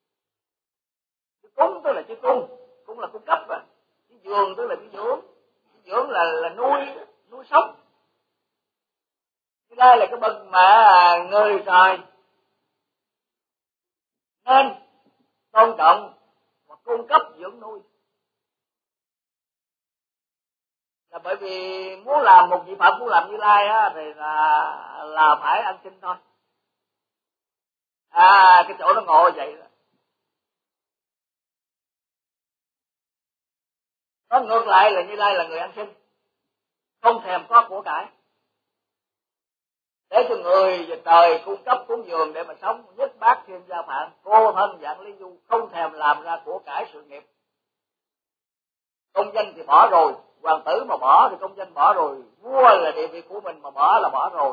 Cúng tức là chữ cung là cung cấp và chữ dường tức là chữ dưỡng. Chữ dưỡng là nuôi sống. Đây là cái bậc mà người trời nên tôn trọng và cung cấp dưỡng nuôi. Là bởi vì muốn làm một vị Phật, muốn làm Như Lai á, thì là phải ăn xin thôi. Cái chỗ nó ngộ vậy đó. Nó ngược lại là Như Lai là người ăn xin, không thèm có của cải, để cho người và trời cung cấp cúng dường để mà sống, nhất bát thiên gia phạn, cô thân dạng lý du, không thèm làm ra của cải sự nghiệp. Công danh thì bỏ rồi, hoàng tử mà bỏ thì công danh bỏ rồi, vua là địa vị của mình mà bỏ là bỏ rồi.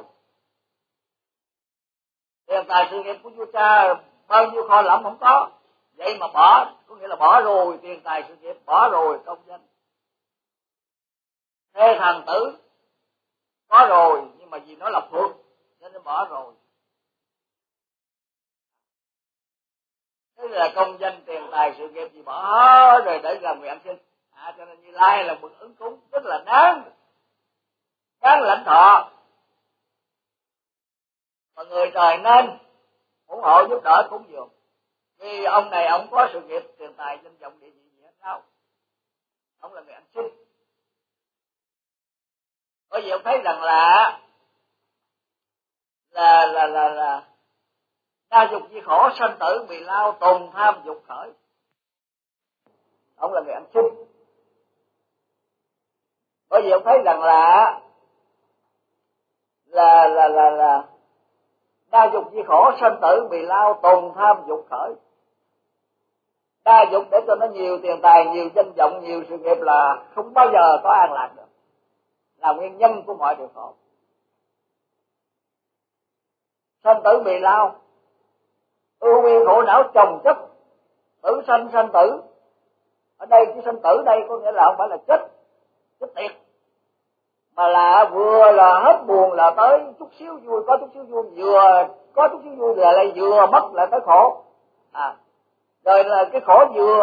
Tiền tài sự nghiệp của vua cha bao nhiêu kho lẫm không có, vậy mà bỏ, có nghĩa là bỏ rồi tiền tài sự nghiệp, bỏ rồi công danh. Thế thần tử có rồi, nhưng mà vì nó là phước nên nó bỏ rồi. Thế là công danh tiền tài sự nghiệp gì bỏ rồi để làm người ăn xin. Cho nên Như Lai là bậc ứng cúng, tức là đáng lãnh thọ, mà người trời nên ủng hộ giúp đỡ cúng dường. Vì ông này ông có sự nghiệp tiền tài danh vọng địa vị gì hết đâu, ông là người ăn xin. Bởi vì ông thấy rằng là đa dục di khổ, sanh tử bị lao, tồn tham dục khởi. Ông là người ăn xin. Bởi vì ông thấy rằng là đa dục di khổ, sanh tử bị lao, tồn tham dục khởi. Đa dục để cho nó nhiều tiền tài, nhiều danh vọng, nhiều sự nghiệp là không bao giờ có an lạc được, là nguyên nhân của mọi điều khổ. Sanh tử bị lao, ưu bi khổ não chồng chất, tử sanh sanh tử. Ở đây cái sanh tử đây có nghĩa là không phải là chết tiệt, mà là vừa là hết buồn là tới chút xíu vui, có chút xíu vui, vừa có chút xíu vui là lại vừa mất lại tới khổ. Rồi là cái khổ vừa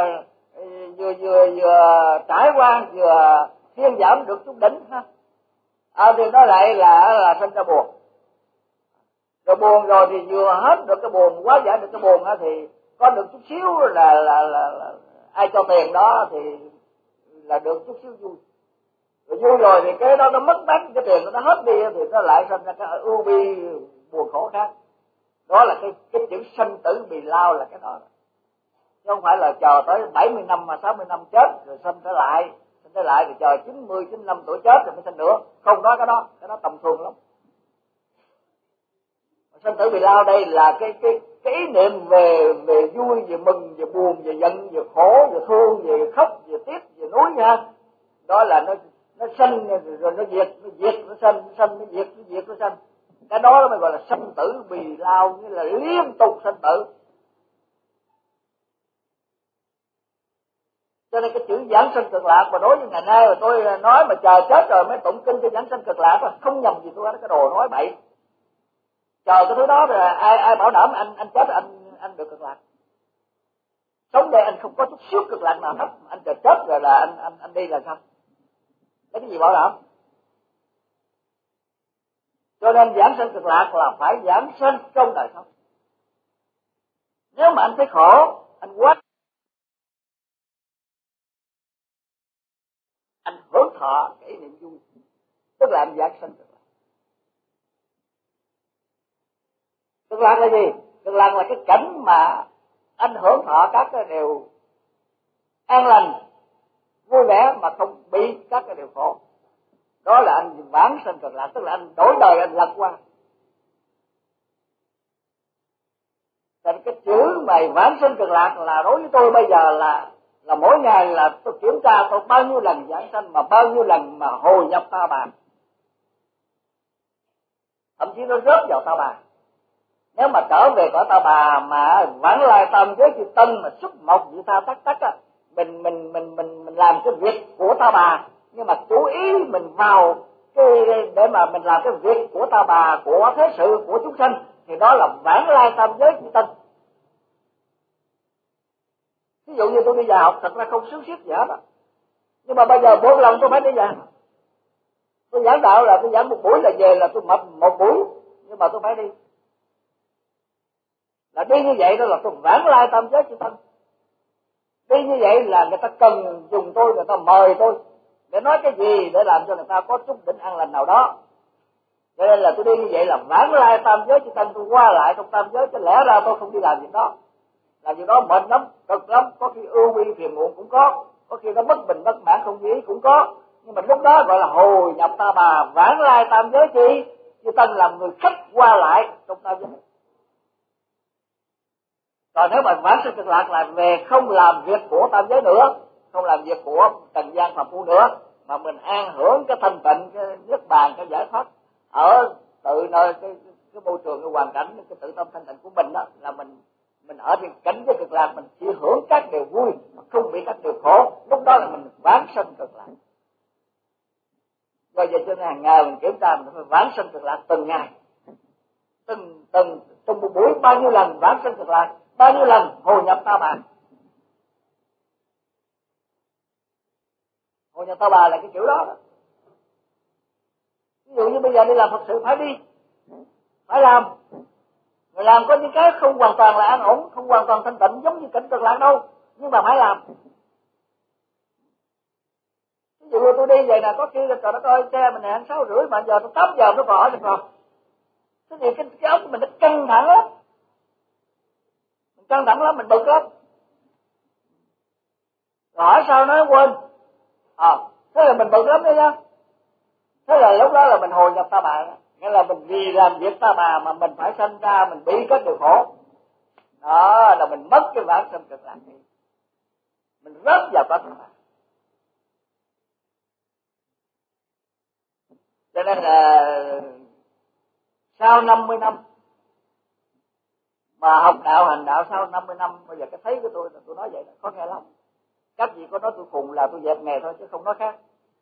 trải qua, vừa thiên giảm được chút đỉnh ha. Thì nó lại là sinh ra buồn. Rồi buồn rồi thì vừa hết được cái buồn, quá giải được cái buồn á, thì có được chút xíu là ai cho tiền đó thì là được chút xíu vui. Rồi vui rồi thì cái đó nó mất bát, cái tiền nó hết đi thì nó lại sinh ra cái ưu bi buồn khổ khác. Đó là cái chữ sanh tử bì lao là cái đó. Chứ không phải là chờ tới 70 năm mà 60 năm chết rồi sinh trở lại rồi chờ 90, 95 tuổi chết rồi mới sinh nữa. Không có cái đó tầm thường lắm. Sanh tử bì lao đây là cái ý niệm về vui, về mừng, về buồn, về giận, về khổ, về thương, về khóc, về tiếc, về nuối ha. Đó là nó sanh rồi nó diệt, nó sanh, nó diệt, nó sanh. Cái đó mới gọi là sanh tử bì lao, nghĩa là liên tục sanh tử. Cho nên cái chữ giảng sanh cực lạc mà đối với ngày nay mà tôi nói mà chờ chết rồi mới tụng kinh cho giảng sanh cực lạc là không nhầm gì tôi nói, cái đồ nói bậy. Chờ cái thứ đó rồi ai bảo đảm anh chết anh được cực lạc. Sống đây anh không có chút xíu cực lạc nào hết, anh chờ chết rồi là anh đi là sao? Cái gì bảo đảm? Cho nên giảng sanh cực lạc là phải giảng sanh trong đời sống. Nếu mà anh thấy khổ, anh quá, anh hưởng thọ cái niềm vui, tức là anh giảng sanh cực lạc. Cực lạc là gì? Cực lạc là cái cảnh mà anh hưởng thọ các cái điều an lành, vui vẻ mà không bị các cái điều khổ. Đó là anh vãng sanh cực lạc, tức là anh đổi đời, anh lạc quan. Thành cái chữ mà vãng sanh cực lạc là đối với tôi bây giờ là mỗi ngày là tôi kiểm tra tôi bao nhiêu lần vãng sanh mà bao nhiêu lần mà hồi nhập ta bà. Thậm chí nó rớt vào ta bà. Nếu mà trở về cõi ta bà mà vãng lai tam giới chư tân mà xúc mộc vị tha tắc á, mình làm cái việc của ta bà, nhưng mà chú ý mình vào cái để mà mình làm cái việc của ta bà, của thế sự, của chúng sanh, thì đó là vãng lai tam giới chư tân. Ví dụ như tôi đi vào học thật ra không sướng xiết gì hết á, nhưng mà bây giờ 4 lần tôi phải đi vào. Tôi giảng đạo là tôi giảng 1 buổi là về là tôi mập 1 buổi, nhưng mà tôi phải đi. Là đi như vậy đó là tôi vãng lai tam giới chư tăng. Đi như vậy là người ta cần dùng tôi, người ta mời tôi để nói cái gì để làm cho người ta có chút định an lành nào đó. Cho nên là tôi đi như vậy là vãng lai tam giới chư tăng, tôi qua lại trong tam giới, chứ lẽ ra tôi không đi làm việc đó. Làm việc đó mệt lắm, cực lắm, có khi ưu bi phiền muộn cũng có khi nó bất bình bất mãn không ý cũng có. Nhưng mà lúc đó gọi là hồi nhập ta bà, vãng lai tam giới chi chư tăng, làm người khách qua lại trong tam giới. Còn nếu mà vãng sanh cực lạc là về không làm việc của tam giới nữa, không làm việc của trần gian phàm phu nữa, mà mình an hưởng cái thanh tịnh, cái niết bàn, cái giải thoát ở tự nơi cái môi trường, cái hoàn cảnh, cái tự tâm thanh tịnh của mình đó, là mình ở trên cảnh giới cực lạc, mình chỉ hưởng các điều vui, không bị các điều khổ. Lúc đó là mình vãng sanh cực lạc. Rồi giờ cho nên hàng ngày mình kiểm tra, mình phải vãng sanh cực lạc từng ngày, từng trong một buổi bao nhiêu lần vãng sanh cực lạc, bao nhiêu lần hồi nhập ta bà. Hồi nhập ta bà là cái kiểu đó. Ví dụ như bây giờ đi làm Phật sự phải đi, phải làm. Người làm có những cái không hoàn toàn là an ổn, không hoàn toàn thanh tịnh giống như cảnh cực lạc đâu, nhưng mà phải làm. Ví dụ như tôi đi vậy nè, có khi là trời đất ơi, xe mình hẹn 6:30 mà giờ tôi 8 giờ nó còn ở được rồi. Thế thì cái óc mình nó căng thẳng lắm. Mình căng thẳng lắm, mình bực lắm. Rồi hỏi sao nói quên. Thế là mình bực lắm đấy nhá. Thế là lúc đó là mình hồi nhập ta bà. Nghĩa là mình vì làm việc ta bà mà mình phải sanh ra, mình bị các điều khổ. Đó là mình mất cái vãng sanh cực lạc đi. Mình rớt vào cõi ta bà. Cho nên là sau 50 năm mà học đạo hành đạo, sau 50 năm bây giờ cái thấy của tôi nói vậy đó, khó nghe lắm. Các vị có nói tôi khùng là tôi dẹp nghề thôi chứ không nói khác.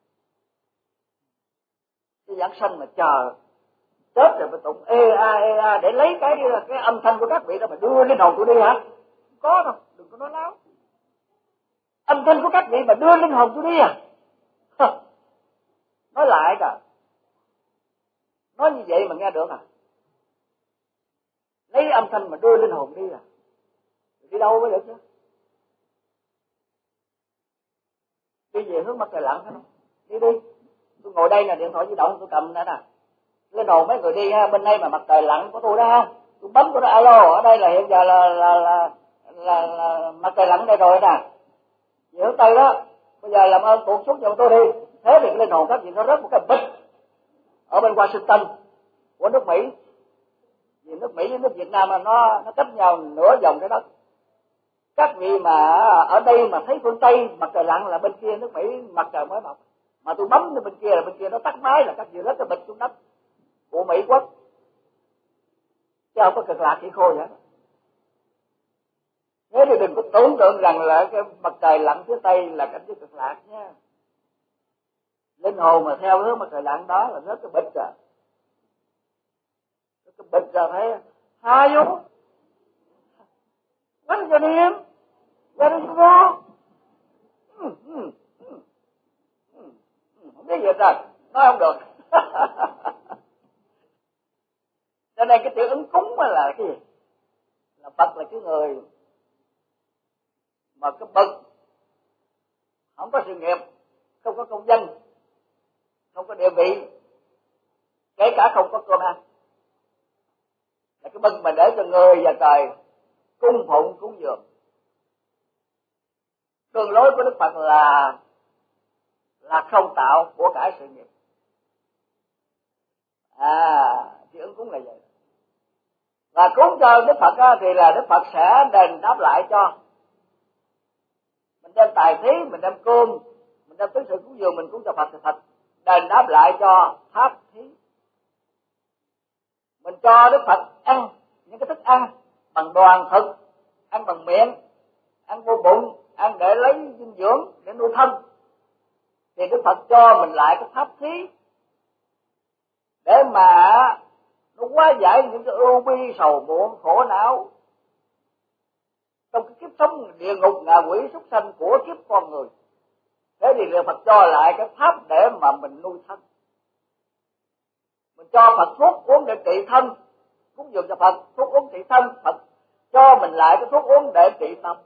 Cái giảng sanh mà chờ chết rồi phải tụng ê a để lấy cái âm thanh của các vị đó mà đưa linh hồn tôi đi hả? Không có đâu, đừng có nói láo. Âm thanh của các vị mà đưa linh hồn tôi đi à? Nói lại cả. Nói như vậy mà nghe được à? Lấy âm thanh mà đưa linh hồn đi à? Đi đâu mới được chứ? Đi về hướng mặt trời lặn phải không? Đi đi. Tôi ngồi đây là điện thoại di động tôi cầm nè nè. Linh hồn mấy người đi ha, bên đây mà mặt trời lặn của tôi đó ha. Tôi bấm tôi nói alo, ở đây là hiện giờ là mặt trời lặn đây rồi nè. Về hướng Tây đó. Bây giờ làm ơn tuột xuống cho tôi đi. Thế thì linh hồn các vị nó rớt một cái bịch ở bên Washington của nước Mỹ. Vì nước Mỹ với nước Việt Nam mà nó cách nhau nửa vòng cái đất. Các vị mà ở đây mà thấy phương Tây mặt trời lặn là bên kia nước Mỹ mặt trời mới mọc. Mà tôi bấm lên bên kia là bên kia nó tắt máy là các vị rớt cái bịch xuống đất của Mỹ quốc. Chứ không có cực lạc chỉ khô vậy. Thế thì đừng có tưởng tượng rằng là cái mặt trời lặn phía Tây là cảnh giới cực lạc nha. Linh hồn mà theo hướng mặt trời lặn đó là rớt cái bịch rồi. Cái bịch rồi thấy hai vô quánh cho điên ra đi vô không biết gì rồi nói không được. Cho nên cái tiểu ứng cúng là cái gì? Là Phật là cái người mà cái bậc không có sự nghiệp, không có công danh, không có địa vị, kể cả không có cơm ăn, là cái bậc mà để cho người và trời cung phụng cúng dường. Đường lối của Đức Phật là không tạo của cải sự nghiệp. Thì ứng cúng là vậy. Và cúng cho Đức Phật á, thì là Đức Phật sẽ đền đáp lại cho. Mình đem tài thí, mình đem cơm, mình đem tứ sự cúng dường, mình cúng cho Phật thì Phật đền đáp lại cho tháp thí. Mình cho Đức Phật ăn những cái thức ăn bằng đoàn thực, ăn bằng miệng, ăn vô bụng, ăn để lấy dinh dưỡng, để nuôi thân. Thì Đức Phật cho mình lại cái pháp thí để mà nó hóa giải những cái ưu bi sầu muộn khổ não trong cái kiếp sống địa ngục ngạ quỷ súc sanh của kiếp con người. Thế thì Đức Phật cho lại cái pháp để mà mình nuôi thân. Mình cho Phật thuốc uống để trị thân, cúng dường cho Phật thuốc uống trị thân, Phật cho mình lại cái thuốc uống để trị tâm.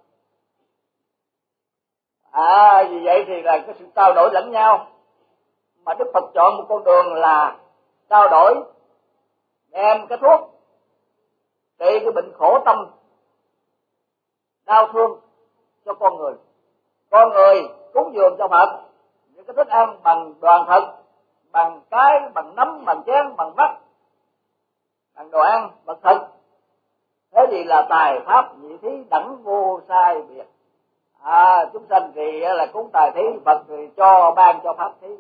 Vì vậy thì là cái sự trao đổi lẫn nhau, mà Đức Phật chọn một con đường là trao đổi, đem cái thuốc trị cái bệnh khổ tâm đau thương cho con người. Con người cúng dường cho Phật những cái thức ăn bằng đoàn thực, bằng cái, bằng nắm, bằng chén, bằng bát, bằng đồ ăn vật thực. Thế thì là tài pháp nhị thí đẳng vô sai biệt. Chúng sanh thì là cúng tài thí, Phật thì cho ban cho pháp thí.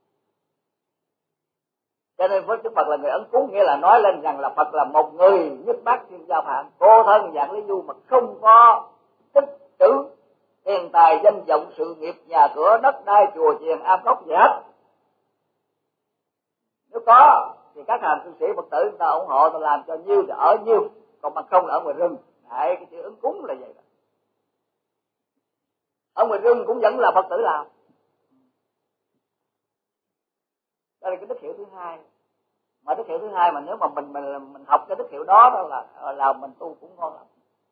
Cho nên với Đức Phật là người ấn cúng, nghĩa là nói lên rằng là Phật là một người nhất bát thiên gia phạm, cô thân dạng lý du, mà không có tích trữ tiền tài danh vọng sự nghiệp nhà cửa đất đai chùa chiền am cốc gì hết. Nếu có thì các hàng cư sĩ Phật tử người ta ủng hộ, ta làm cho nhiêu thì ở nhiêu, còn bằng không là ở ngoài rừng. Đấy, cái chữ ứng cúng là vậy đó. Ở ngoài rừng cũng vẫn là Phật tử làm. Đây là cái đức hiệu thứ hai. Mà đức hiệu thứ hai mà nếu mà mình học cái đức hiệu đó, đó là mình tu cũng ngon lắm.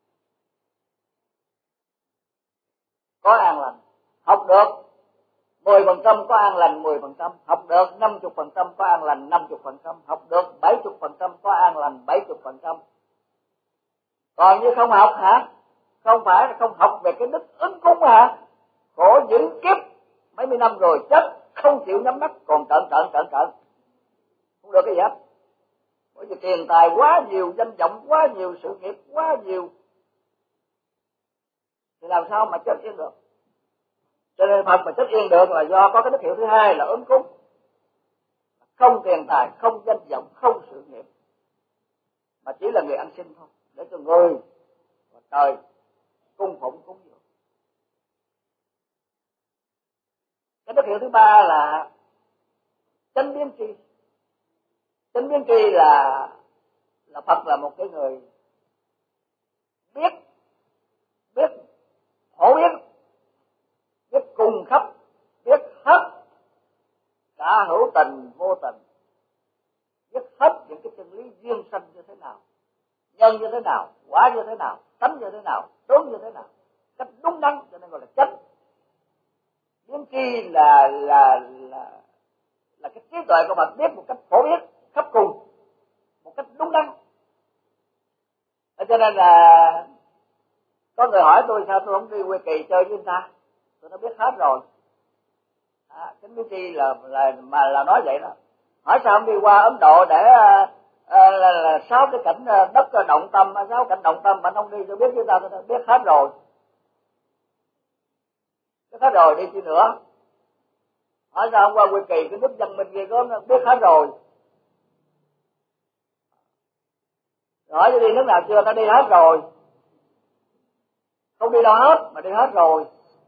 Có an lành, học được 10% có an lành 10%, học được 50% có an lành 50%, học được 70% có an lành 70%. Còn như không học hả? Không phải là không học về cái đức ứng cúng hả? Khổ dữ kiếp mấy mươi năm rồi chết không chịu nhắm mắt, còn trợn không được cái gì hết. Bởi vì tiền tài quá nhiều, danh vọng quá nhiều, sự nghiệp quá nhiều, thì làm sao mà chết yên được. Cho nên Phật mà chết yên được là do có cái đức hiệu thứ hai là ứng cúng. Không tiền tài, không danh vọng, không sự nghiệp, mà chỉ là người ăn xin thôi, để cho người và trời cung phụng cúng dường. Cái đức hiệu thứ ba là chánh biến tri. Chánh biến tri là Phật là một cái người biết phổ biến, biết cung khắp, biết hết cả hữu tình vô tình, biết hết những cái chân lý duyên sanh như thế nào, nhân như thế nào, quả như thế nào, tánh như thế nào, tướng như thế nào, cách đúng đắn, cho nên gọi là chánh. Biến tri là cái trí tuệ của Phật, biết một cách phổ biến khắp cùng, một cách đúng đắn. Cho nên là có người hỏi tôi sao tôi không đi Huệ Kỳ chơi với người ta, tôi đã biết hết rồi. Chánh biến tri là nói vậy đó. Hỏi sao không đi qua Ấn Độ để là 6 cái cảnh đất động tâm, 6 cảnh động tâm mà không đi cho biết với ta, tôi đã biết hết rồi. Biết hết rồi đi chi nữa. Hỏi sao không qua Huệ Kỳ cái nước văn minh kia có biết hết rồi. Hỏi cho đi nước nào chưa, nó đi hết rồi. Không đi đâu hết mà đi hết rồi.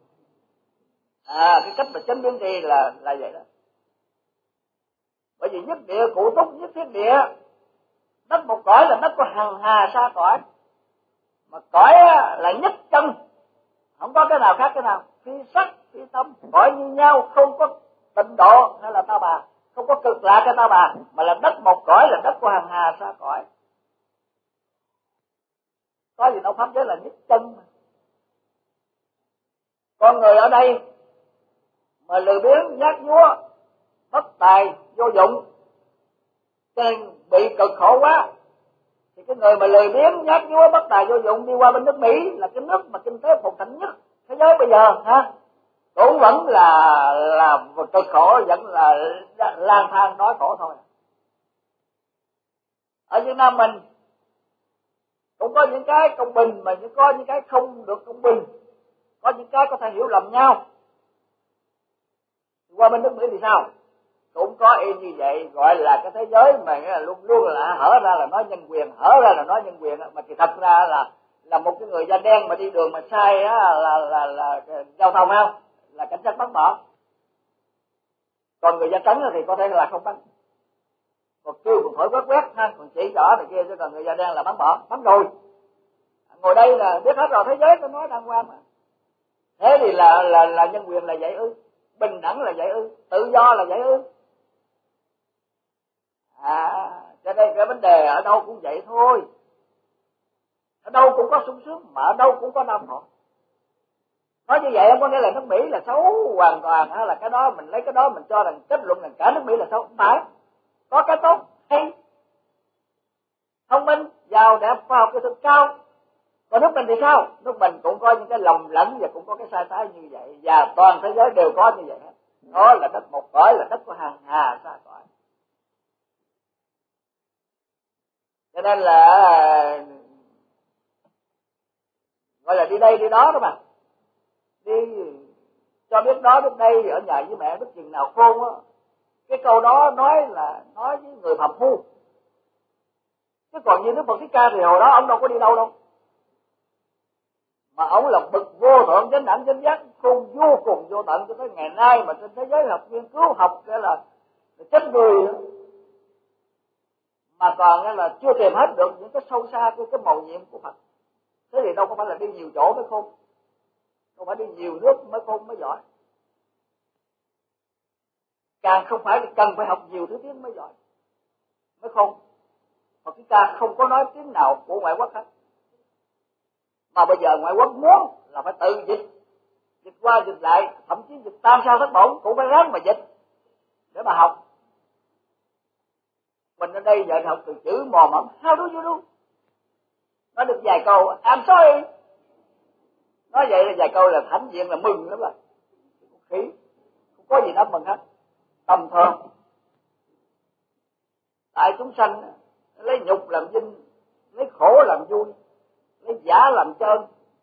Cái cách mà chánh biến tri là vậy đó. Bởi vì nhất địa cụ túc nhất thiết địa, đất một cõi là đất có hằng hà sa cõi, mà cõi là nhất chân, không có cái nào khác cái nào, phi sắc phi tâm, cõi như nhau, không có tịnh độ hay là ta bà, không có cực lạc hay ta bà, mà là đất một cõi là đất của hằng hà sa cõi. Có gì đâu pháp giới là nhất chân mà. Con người ở đây mà lười biếng nhát nhúa, bất tài vô dụng, cho nên bị cực khổ quá, thì cái người mà lười biếng nhát nhúa bất tài vô dụng đi qua bên nước Mỹ là cái nước mà kinh tế phồn thịnh nhất thế giới bây giờ cũng vẫn là cực khổ, vẫn là lang thang đói khổ thôi. Ở Việt Nam mình cũng có những cái công bình mà có những cái không được công bình, có những cái có thể hiểu lầm nhau. Qua bên nước Mỹ thì sao? Cũng có y như vậy, gọi là cái thế giới mà luôn luôn là hở ra là nói nhân quyền, hở ra là nói nhân quyền, mà thì thật ra là một cái người da đen mà đi đường mà sai là giao thông không, là cảnh sát bắn bỏ. Còn người da trắng thì có thể là không bắn, còn kêu còn thổi quét còn chỉ rõ này kia, chứ còn người da đen là bắn bỏ, bắn rồi. Ngồi đây là biết hết rồi, thế giới tôi nói đàng hoàng mà. Thế thì là nhân quyền là vậy ư? Bình đẳng là vậy ư? Tự do là vậy ư? Cho nên cái vấn đề ở đâu cũng vậy thôi. Ở đâu cũng có sung sướng, mà ở đâu cũng có đau khổ. Nói như vậy không có nghĩa là nước Mỹ là xấu hoàn toàn, hay là cái đó mình lấy cái đó mình cho rằng kết luận rằng cả nước Mỹ là xấu. Không phải, có cái tốt hay, thông minh, giàu đẹp, khoa học kỹ thuật cao. Còn nước mình thì sao? Nước mình cũng có những cái lầm lẫn và cũng có cái sai trái như vậy, và toàn thế giới đều có như vậy hết. Đó là đất một cõi, là đất của hàng hà xa cõi. Cho nên là gọi là đi đây đi đó đó mà, đi cho biết đó biết đây, ở nhà với mẹ biết chừng nào khôn á. Cái câu đó nói với người phàm phu, chứ còn như Đức Phật Thích Ca thì hồi đó ông đâu có đi đâu đâu, mà ông là bậc vô thượng chánh đẳng chánh giác khôn vô cùng vô tận, cho tới ngày nay mà trên thế giới học nghiên cứu học cái là chết người, mà còn là chưa tìm hết được những cái sâu xa của cái mầu nhiệm của Phật. Thế thì đâu có phải là đi nhiều chỗ mới khôn, không phải đi nhiều nước mới khôn mới giỏi, càng không phải cần phải học nhiều thứ tiếng mới giỏi mới khôn. Phật Thích Ca không có nói tiếng nào của ngoại quốc hết, mà bây giờ ngoại quốc muốn là phải tự dịch qua dịch lại, thậm chí dịch tam sao thất bổn cũng phải ráng mà dịch để mà học. Mình ở đây giờ học từ chữ mò mẫm, how do you do, nói được vài câu I'm sorry, nói vậy là vài câu là thánh diện là mừng lắm rồi, khí không có gì đó mừng hết, tầm thường. Tại chúng sanh lấy nhục làm vinh, lấy khổ làm vui, lấy giả làm trơn.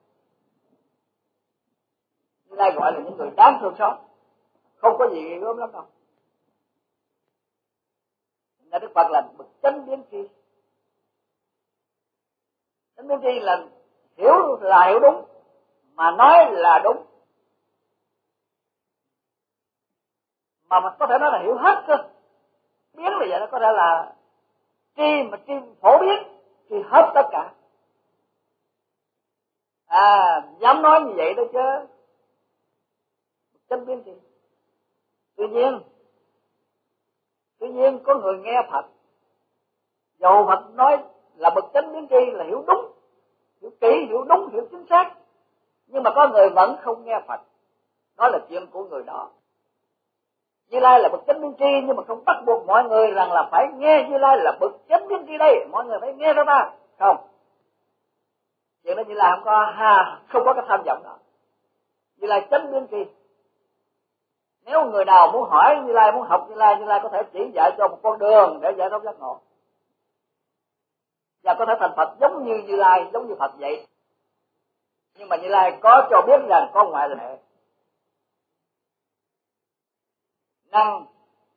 Như đây gọi là những người đáng thương xót, không có gì gớm lắm đâu. Nên Đức Phật là bậc chánh biến tri. Chánh biến tri là hiểu đúng, mà nói là đúng, mà mình có thể nói là hiểu hết cơ. Biến là vậy, nó có thể là tri, mà tri phổ biến thì hết tất cả. Dám nói như vậy đó chứ. Chánh biến tri. Tuy nhiên có người nghe Phật, dầu Phật nói là bậc chánh biến tri là hiểu đúng, hiểu kỹ, hiểu đúng, hiểu chính xác, nhưng mà có người vẫn không nghe Phật. Đó là chuyện của người đó. Như Lai là bậc chánh biến tri, nhưng mà không bắt buộc mọi người rằng là phải nghe Như Lai là bậc chánh biến tri đây, mọi người phải nghe theo ta. Không, chuyện đó Như Lai không có cái tham vọng đó. Như Lai chánh biến tri. Nếu người nào muốn hỏi Như Lai, muốn học Như Lai có thể chỉ dạy cho một con đường để giải thoát giác ngộ, và có thể thành Phật giống như Như Lai, giống như Phật vậy. Nhưng mà Như Lai có cho biết rằng có ngoại lệ. Năng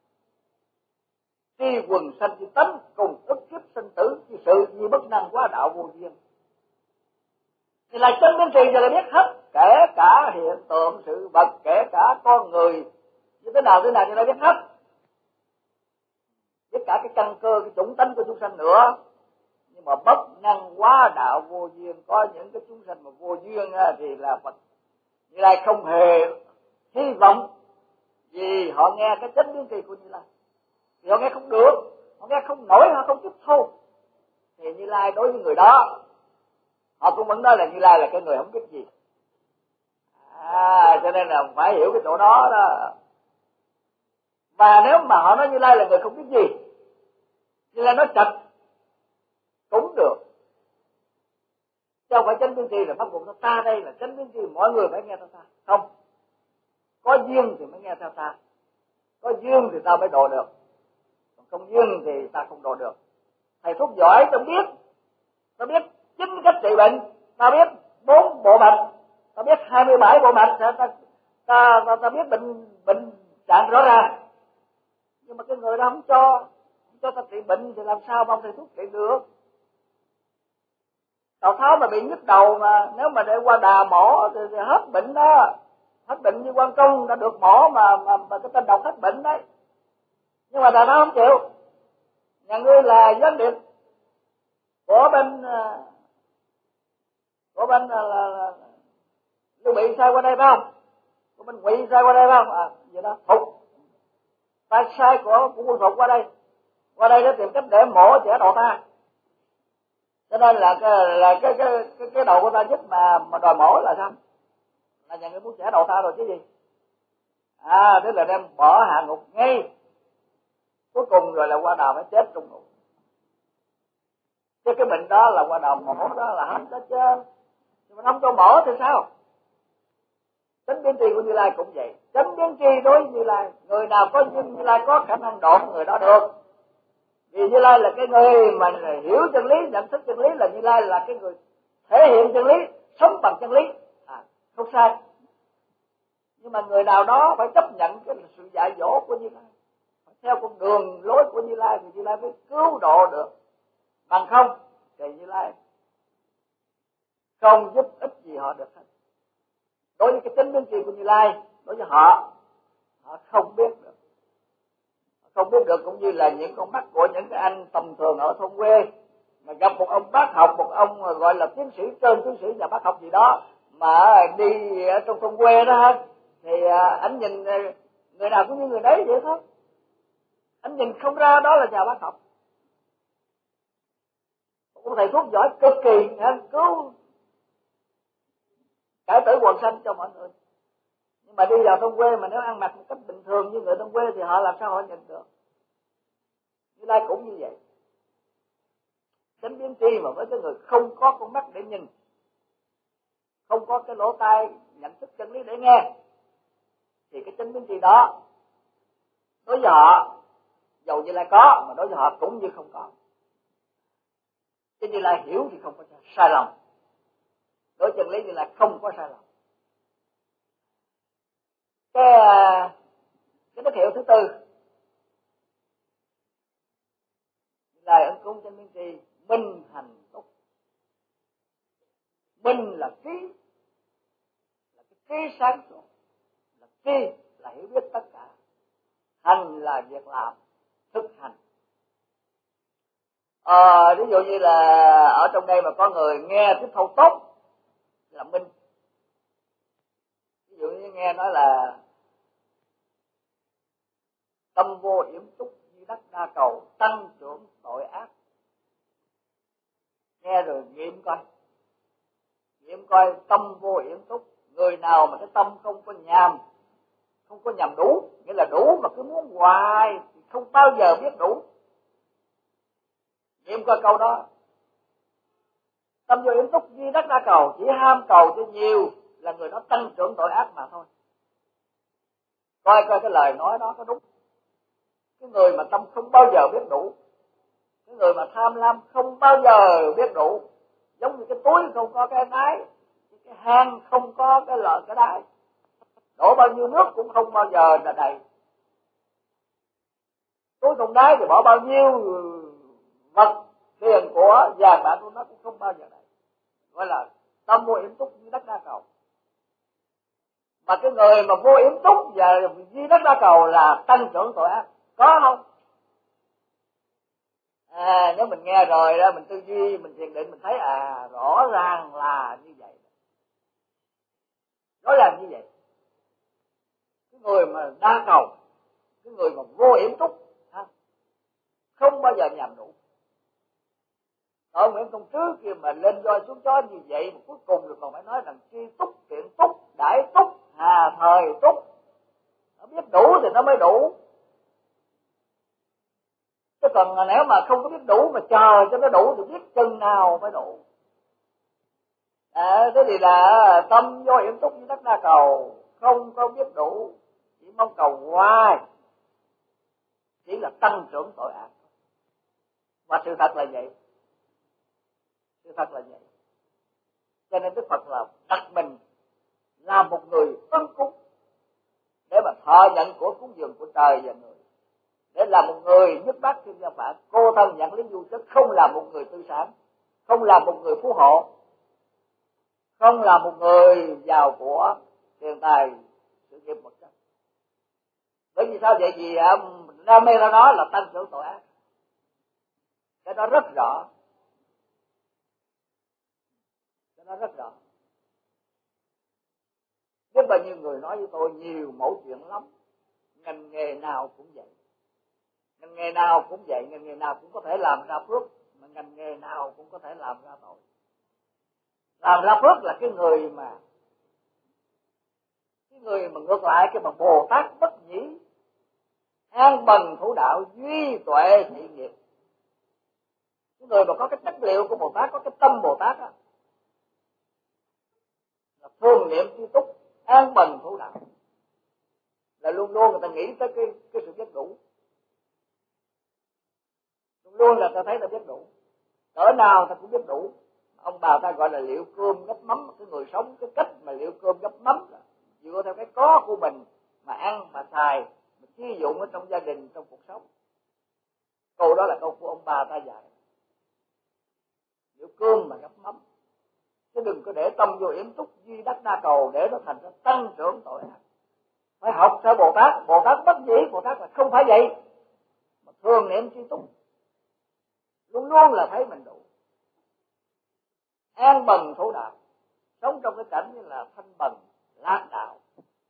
tri quần sanh chi tánh, cùng ức kiếp sinh tử chi sự, như bất năng quá đạo vô duyên. Như Lai chân biến tri cho là biết hết, kể cả hiện tượng sự vật, kể cả con người như thế nào Như Lai biết hết. Biết cả cái căn cơ, cái chủng tánh của chúng sanh nữa. Nhưng mà bất năng quá đạo vô duyên, có những cái chúng sanh mà vô duyên thì là Phật Như Lai không hề hy vọng vì họ nghe cái chánh biến tri của Như Lai, thì họ nghe không được, họ nghe không nổi, họ không tiếp thu, thì Như Lai đối với người đó họ cũng vẫn nói là Như Lai là cái người không biết gì. Cho nên là phải hiểu cái chỗ đó đó. Và nếu mà họ nói Như Lai là người không biết gì, Như Lai nói chật cũng được, chứ không phải chánh biến tri là bắt buộc ta đây là chánh biến tri, mọi người phải nghe theo ta. Không, có duyên thì mới nghe theo ta, có duyên thì ta mới độ được, còn không duyên thì ta không độ được. Thầy thuốc giỏi ta biết 9 cách trị bệnh, ta biết 4 bộ mạch, ta biết 27 bộ mạch, ta biết bệnh trạng rõ ràng. Nhưng mà cái người đó không cho ta trị bệnh thì làm sao mà ông thầy thuốc trị được? Tào Tháo mà bị nhức đầu, mà nếu mà để qua đà mổ thì hết bệnh đó, hết bệnh như Quan Công đã được mổ mà cái tên độc hết bệnh đấy. Nhưng mà Tào Tháo không chịu. Nhà ngươi là gián điệp của bên là Lưu Bị sai qua đây phải không? Của bên Ngụy sai qua đây phải không? Vậy đó, Thục ta sai của quân Thục qua đây để tìm cách để mổ trẻ đầu ta. Cho nên là cái đầu của ta nhất mà đòi mổ là sao? Là nhà người muốn xẻ đầu ta rồi chứ gì? Thế là đem bỏ hạ ngục ngay. Cuối cùng rồi là qua đào phải chết trong ngục. Chứ cái bệnh đó là qua đào mổ đó là hết đó chứ. Nhưng mà không cho mổ thì sao? Chánh biến tri của Như Lai cũng vậy. Chánh biến tri đối với Như Lai, người nào có duyên Như Lai có khả năng độ người đó được. Vì Như Lai là cái người mà hiểu chân lý, nhận thức chân lý, là Như Lai là cái người thể hiện chân lý, sống bằng chân lý, không sai. Nhưng mà người nào đó phải chấp nhận cái sự dạy dỗ của Như Lai, phải theo con đường lối của Như Lai thì Như Lai mới cứu độ được. Bằng không thì Như Lai không giúp ích gì họ được hết. Đối với cái chánh biến tri của Như Lai, đối với họ không biết được. Không biết được cũng như là những con mắt của những cái anh tầm thường ở thôn quê mà gặp một ông bác học, một ông gọi là tiến sĩ, trên tiến sĩ nhà bác học gì đó mà đi ở trong thôn quê đó thì anh nhìn người nào cũng như người đấy vậy thôi. Anh nhìn không ra đó là nhà bác học. Một thầy thuốc giỏi cực kỳ cứu cải tử quần sanh cho mọi người. Nhưng mà đi vào thôn quê mà nếu ăn mặc một cách bình thường như người thôn quê thì họ làm sao họ nhìn được? Như Lai cũng như vậy. Chánh biến tri mà với cái người không có con mắt để nhìn, không có cái lỗ tai nhận thức chân lý để nghe, thì cái chánh biến tri đó đối với họ dầu Như Lai có, mà đối với họ cũng như không có. Chứ Như Lai hiểu thì không có sai lầm, đối chân lý Như Lai không có sai lầm. Cái đức hiệu thứ tư, Như Lai ấn cúng chánh biến tri minh hành túc. Minh là trí, là cái trí sáng suốt, là tri là hiểu biết tất cả, hành là việc làm, thực hành. Ví dụ như là ở trong đây mà có người nghe tiếp thâu tốt là minh. Ví dụ như nghe nói là tâm vô yểm túc di đắc đa cầu, tăng trưởng tội ác. Nghe rồi nghiệm coi tâm vô yểm túc. Người nào mà cái tâm không có nhàm đủ, nghĩa là đủ mà cứ muốn hoài thì không bao giờ biết đủ. Nghiệm coi câu đó. Tâm vô yểm túc di đắc đa cầu, chỉ ham cầu cho nhiều là người đó tăng trưởng tội ác mà thôi. Coi cái lời nói đó có đúng. Cái người mà tâm không bao giờ biết đủ, cái người mà tham lam không bao giờ biết đủ, giống như cái túi không có cái đáy, cái hang không có cái đáy, đổ bao nhiêu nước cũng không bao giờ là đầy. Túi không đáy thì bỏ bao nhiêu vật tiền của vàng bạc của nó cũng không bao giờ đầy. Gọi là tâm vô yểm túc như đất đa cầu. Mà cái người mà vô yểm túc và duy đất đa cầu là tăng trưởng tội ác, có không? Nếu mình nghe rồi đó, mình tư duy, mình thiền định, mình thấy rõ ràng là như vậy. Rõ ràng như vậy. Cái người mà đa cầu, cái người mà vô yểm túc, không bao giờ nhàm đủ. Ở Nguyễn Công Trứ kia mà lên roi xuống chó như vậy, mà cuối cùng rồi còn phải nói rằng chi túc, tiện túc, đại túc, hà thời túc. Nó biết đủ thì nó mới đủ. Chứ còn nếu mà không có biết đủ mà chờ cho nó đủ thì biết chừng nào mới đủ. Thế thì là tâm vô yểm túc như đất đa cầu, không có biết đủ, chỉ mong cầu hoài, chỉ là tăng trưởng tội ác. Và sự thật là vậy. Sự thật là vậy. Cho nên Đức Phật là đặt mình làm một người ưng cúng để mà thọ nhận của cúng dường của trời và người, để làm một người nhất bát thiên gia phạn, cô thân nhận lý du, chứ không làm một người tư sản, không làm một người phú hộ, không làm một người giàu của tiền tài sự nghiệp vật chất. Bởi vì sao vậy? Vì đam mê ra đó là tăng trưởng tội ác. Cái đó rất rõ. Cái đó rất rõ. Biết bao nhiêu người nói với tôi nhiều mẫu chuyện lắm. Ngành nghề nào cũng vậy. Ngành nghề nào cũng vậy, ngành nghề nào cũng có thể làm ra phước, mà ngành nghề nào cũng có thể làm ra tội. Làm ra phước là cái người mà ngược lại, cái mà Bồ Tát bất nhĩ, an bần thủ đạo, duy tuệ thị nghiệp. Cái người mà có cái chất liệu của Bồ Tát, có cái tâm Bồ Tát đó, là thường niệm chi túc, an bần thủ đạo, là luôn luôn người ta nghĩ tới cái sự biết đủ, luôn luôn là ta thấy ta biết đủ, cỡ nào ta cũng biết đủ. Ông bà ta gọi là liệu cơm gấp mắm. Cái người sống cái cách mà liệu cơm gấp mắm là dựa theo cái có của mình mà ăn, mà xài, mà sử dụng ở trong gia đình, trong cuộc sống. Câu đó là câu của ông bà ta dạy, liệu cơm mà gấp mắm, chứ đừng có để tâm vô yểm túc duy đắc đa cầu, để nó thành ra tăng trưởng tội ác. Phải học theo Bồ Tát. Bồ Tát bất nhĩ, Bồ Tát là không phải vậy, mà thường niệm chi túc, luôn luôn là thấy mình đủ, an bần thủ đạo, sống trong cái cảnh như là thanh bần lạc đạo.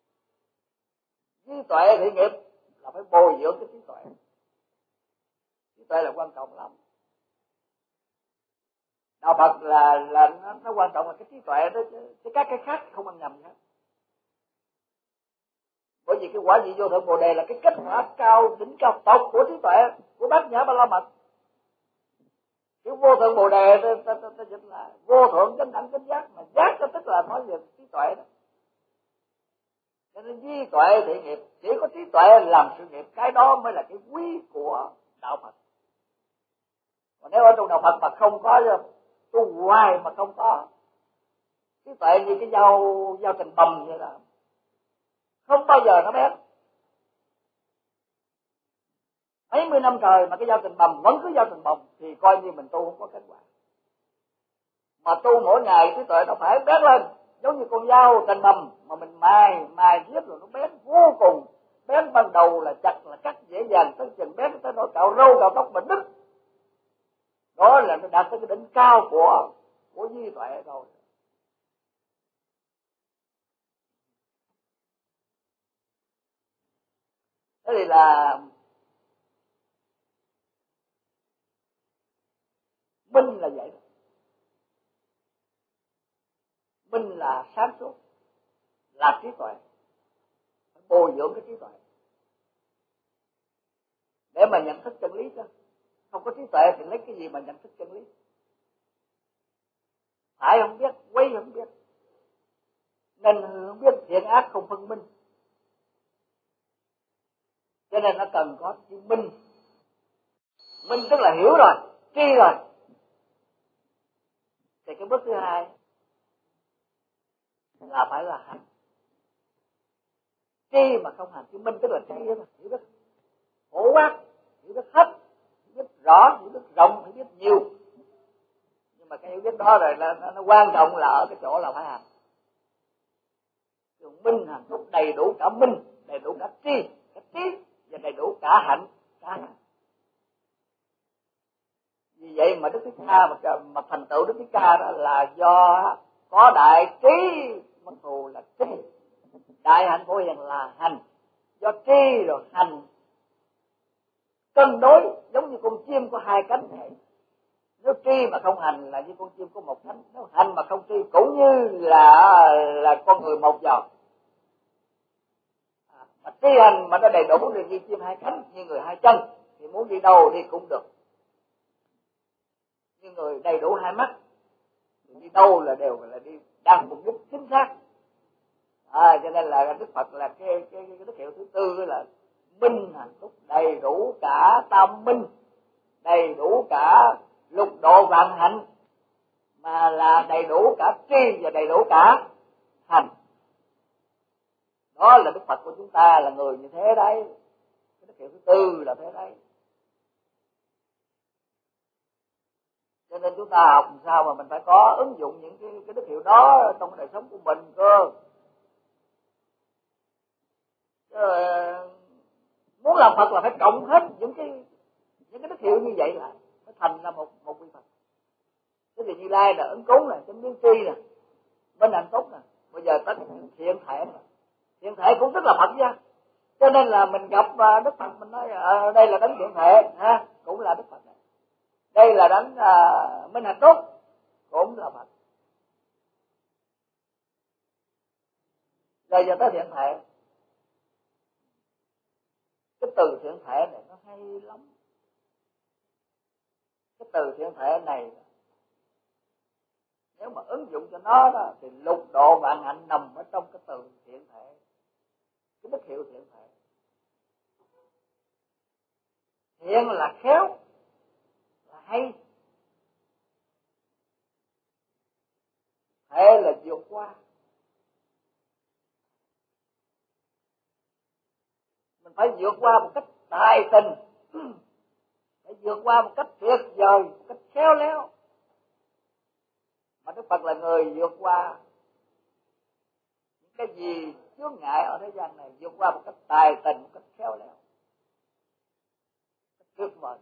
Trí tuệ thị nghiệp là phải bồi dưỡng cái trí tuệ. Trí tuệ là quan trọng lắm. Đạo Phật là nó quan trọng là cái trí tuệ đó, chứ các cái khác không ăn nhầm hết. Bởi vì cái quả vị vô thượng Bồ Đề là cái kết quả cao, đỉnh cao tột của trí tuệ, của Bát Nhã Ba La Mật. Cái vô thượng Bồ Đề ta dịch là vô thượng chánh đẳng chánh giác, mà giác đó tức là nói về trí tuệ đó. Cho nên trí tuệ thị nghiệp, chỉ có trí tuệ làm sự nghiệp, cái đó mới là cái quý của đạo Phật. Còn nếu ở trong đạo Phật mà không có, tu hoài mà không có trí tuệ, như cái dao trình bầm vậy đó, không bao giờ nó bén. Mấy mươi năm trời mà cái dao trình bầm vẫn cứ dao trình bầm thì coi như mình tu không có kết quả. Mà tu mỗi ngày trí tuệ nó phải bén lên, giống như con dao trình bầm mà mình mài riết rồi nó bén vô cùng. Bén ban đầu là chặt, là cắt dễ dàng, tới chừng bén tới nỗi cạo râu cạo tóc mà đứt. Đó là nó đạt tới cái đỉnh cao của trí tuệ rồi. Thế thì là minh là vậy đó. Minh là sáng suốt, là trí tuệ, phải bồi dưỡng cái trí tuệ để mà nhận thức chân lý chứ. Không có trí tuệ thì lấy cái gì mà nhận thức chân lý? Phải không biết, quấy không biết, nên không biết, thiện ác không phân minh. Cho nên nó cần có chữ minh. Minh tức là hiểu rồi, tri rồi. Thì cái bước thứ hai là phải là hành. Tri mà không hành, chữ minh tức là tri đó, hiểu biết phổ quát, hiểu biết hết, hiểu biết rõ, hiểu biết rộng, hiểu biết nhiều. Nhưng mà cái hiểu biết đó rồi nó quan trọng là ở cái chỗ là phải hành. Dùng minh hành thúc đầy đủ cả minh, đầy đủ cả tri, cả trí, và đầy đủ cả hạnh, cả hành. Vì vậy mà Đức Thích Ca mà thành tựu Đức Thích Ca đó là do có đại trí mặc dù là trí, đại hạnh phổ hiền là hành, do tri rồi hành cân đối, giống như con chim có hai cánh vậy. Nếu tri mà không hành là như con chim có một cánh, nếu hành mà không tri cũng như là con người một giò. Mà tri hành mà nó đầy đủ thì như chim hai cánh, như người hai chân, thì muốn đi đâu đi cũng được. Như người đầy đủ hai mắt thì đi đâu là đều là đi đang mục đích chính xác. Cho nên là Đức Phật là cái đức hiệu thứ tư là minh hạnh phúc, đầy đủ cả tam minh, đầy đủ cả lục độ vạn hạnh, mà là đầy đủ cả tri và đầy đủ cả hành. Đó là Đức Phật của chúng ta là người như thế đấy. Cái đức hiệu thứ tư là thế đấy. Cho nên chúng ta học làm sao mà mình phải có ứng dụng những cái đức hiệu đó trong đời sống của mình cơ. Muốn làm Phật là phải cộng hết những cái đức hiệu như vậy lại mới thành ra một vị Phật. Cái gì Như Lai là ứng cúng này, chánh biến tri nè, bên hạnh phúc nè, bây giờ tới thiện thể nè. Thiện thể cũng tức là Phật nha. Cho nên là mình gặp Đức Phật mình nói đây là đấng thiện thể ha, cũng là Đức Phật này. Đây là đấng minh hạnh tốt cũng là Phật. Rồi giờ tới thiện thể. Cái từ thiện thể này nó hay lắm. Cái từ thiện thể này nếu mà ứng dụng cho nó đó, thì lục độ vạn hạnh nằm ở trong cái từ thiện thể, cái đức hiệu thiện thể. Thiện là khéo, là hay. Thể là vượt qua. Mình phải vượt qua một cách tài tình, phải vượt qua một cách tuyệt vời, một cách khéo léo. Mà Đức Phật là người vượt qua những cái gì chướng ngại ở thế gian này, vượt qua một cách tài tình, một cách khéo léo, tuyệt vời.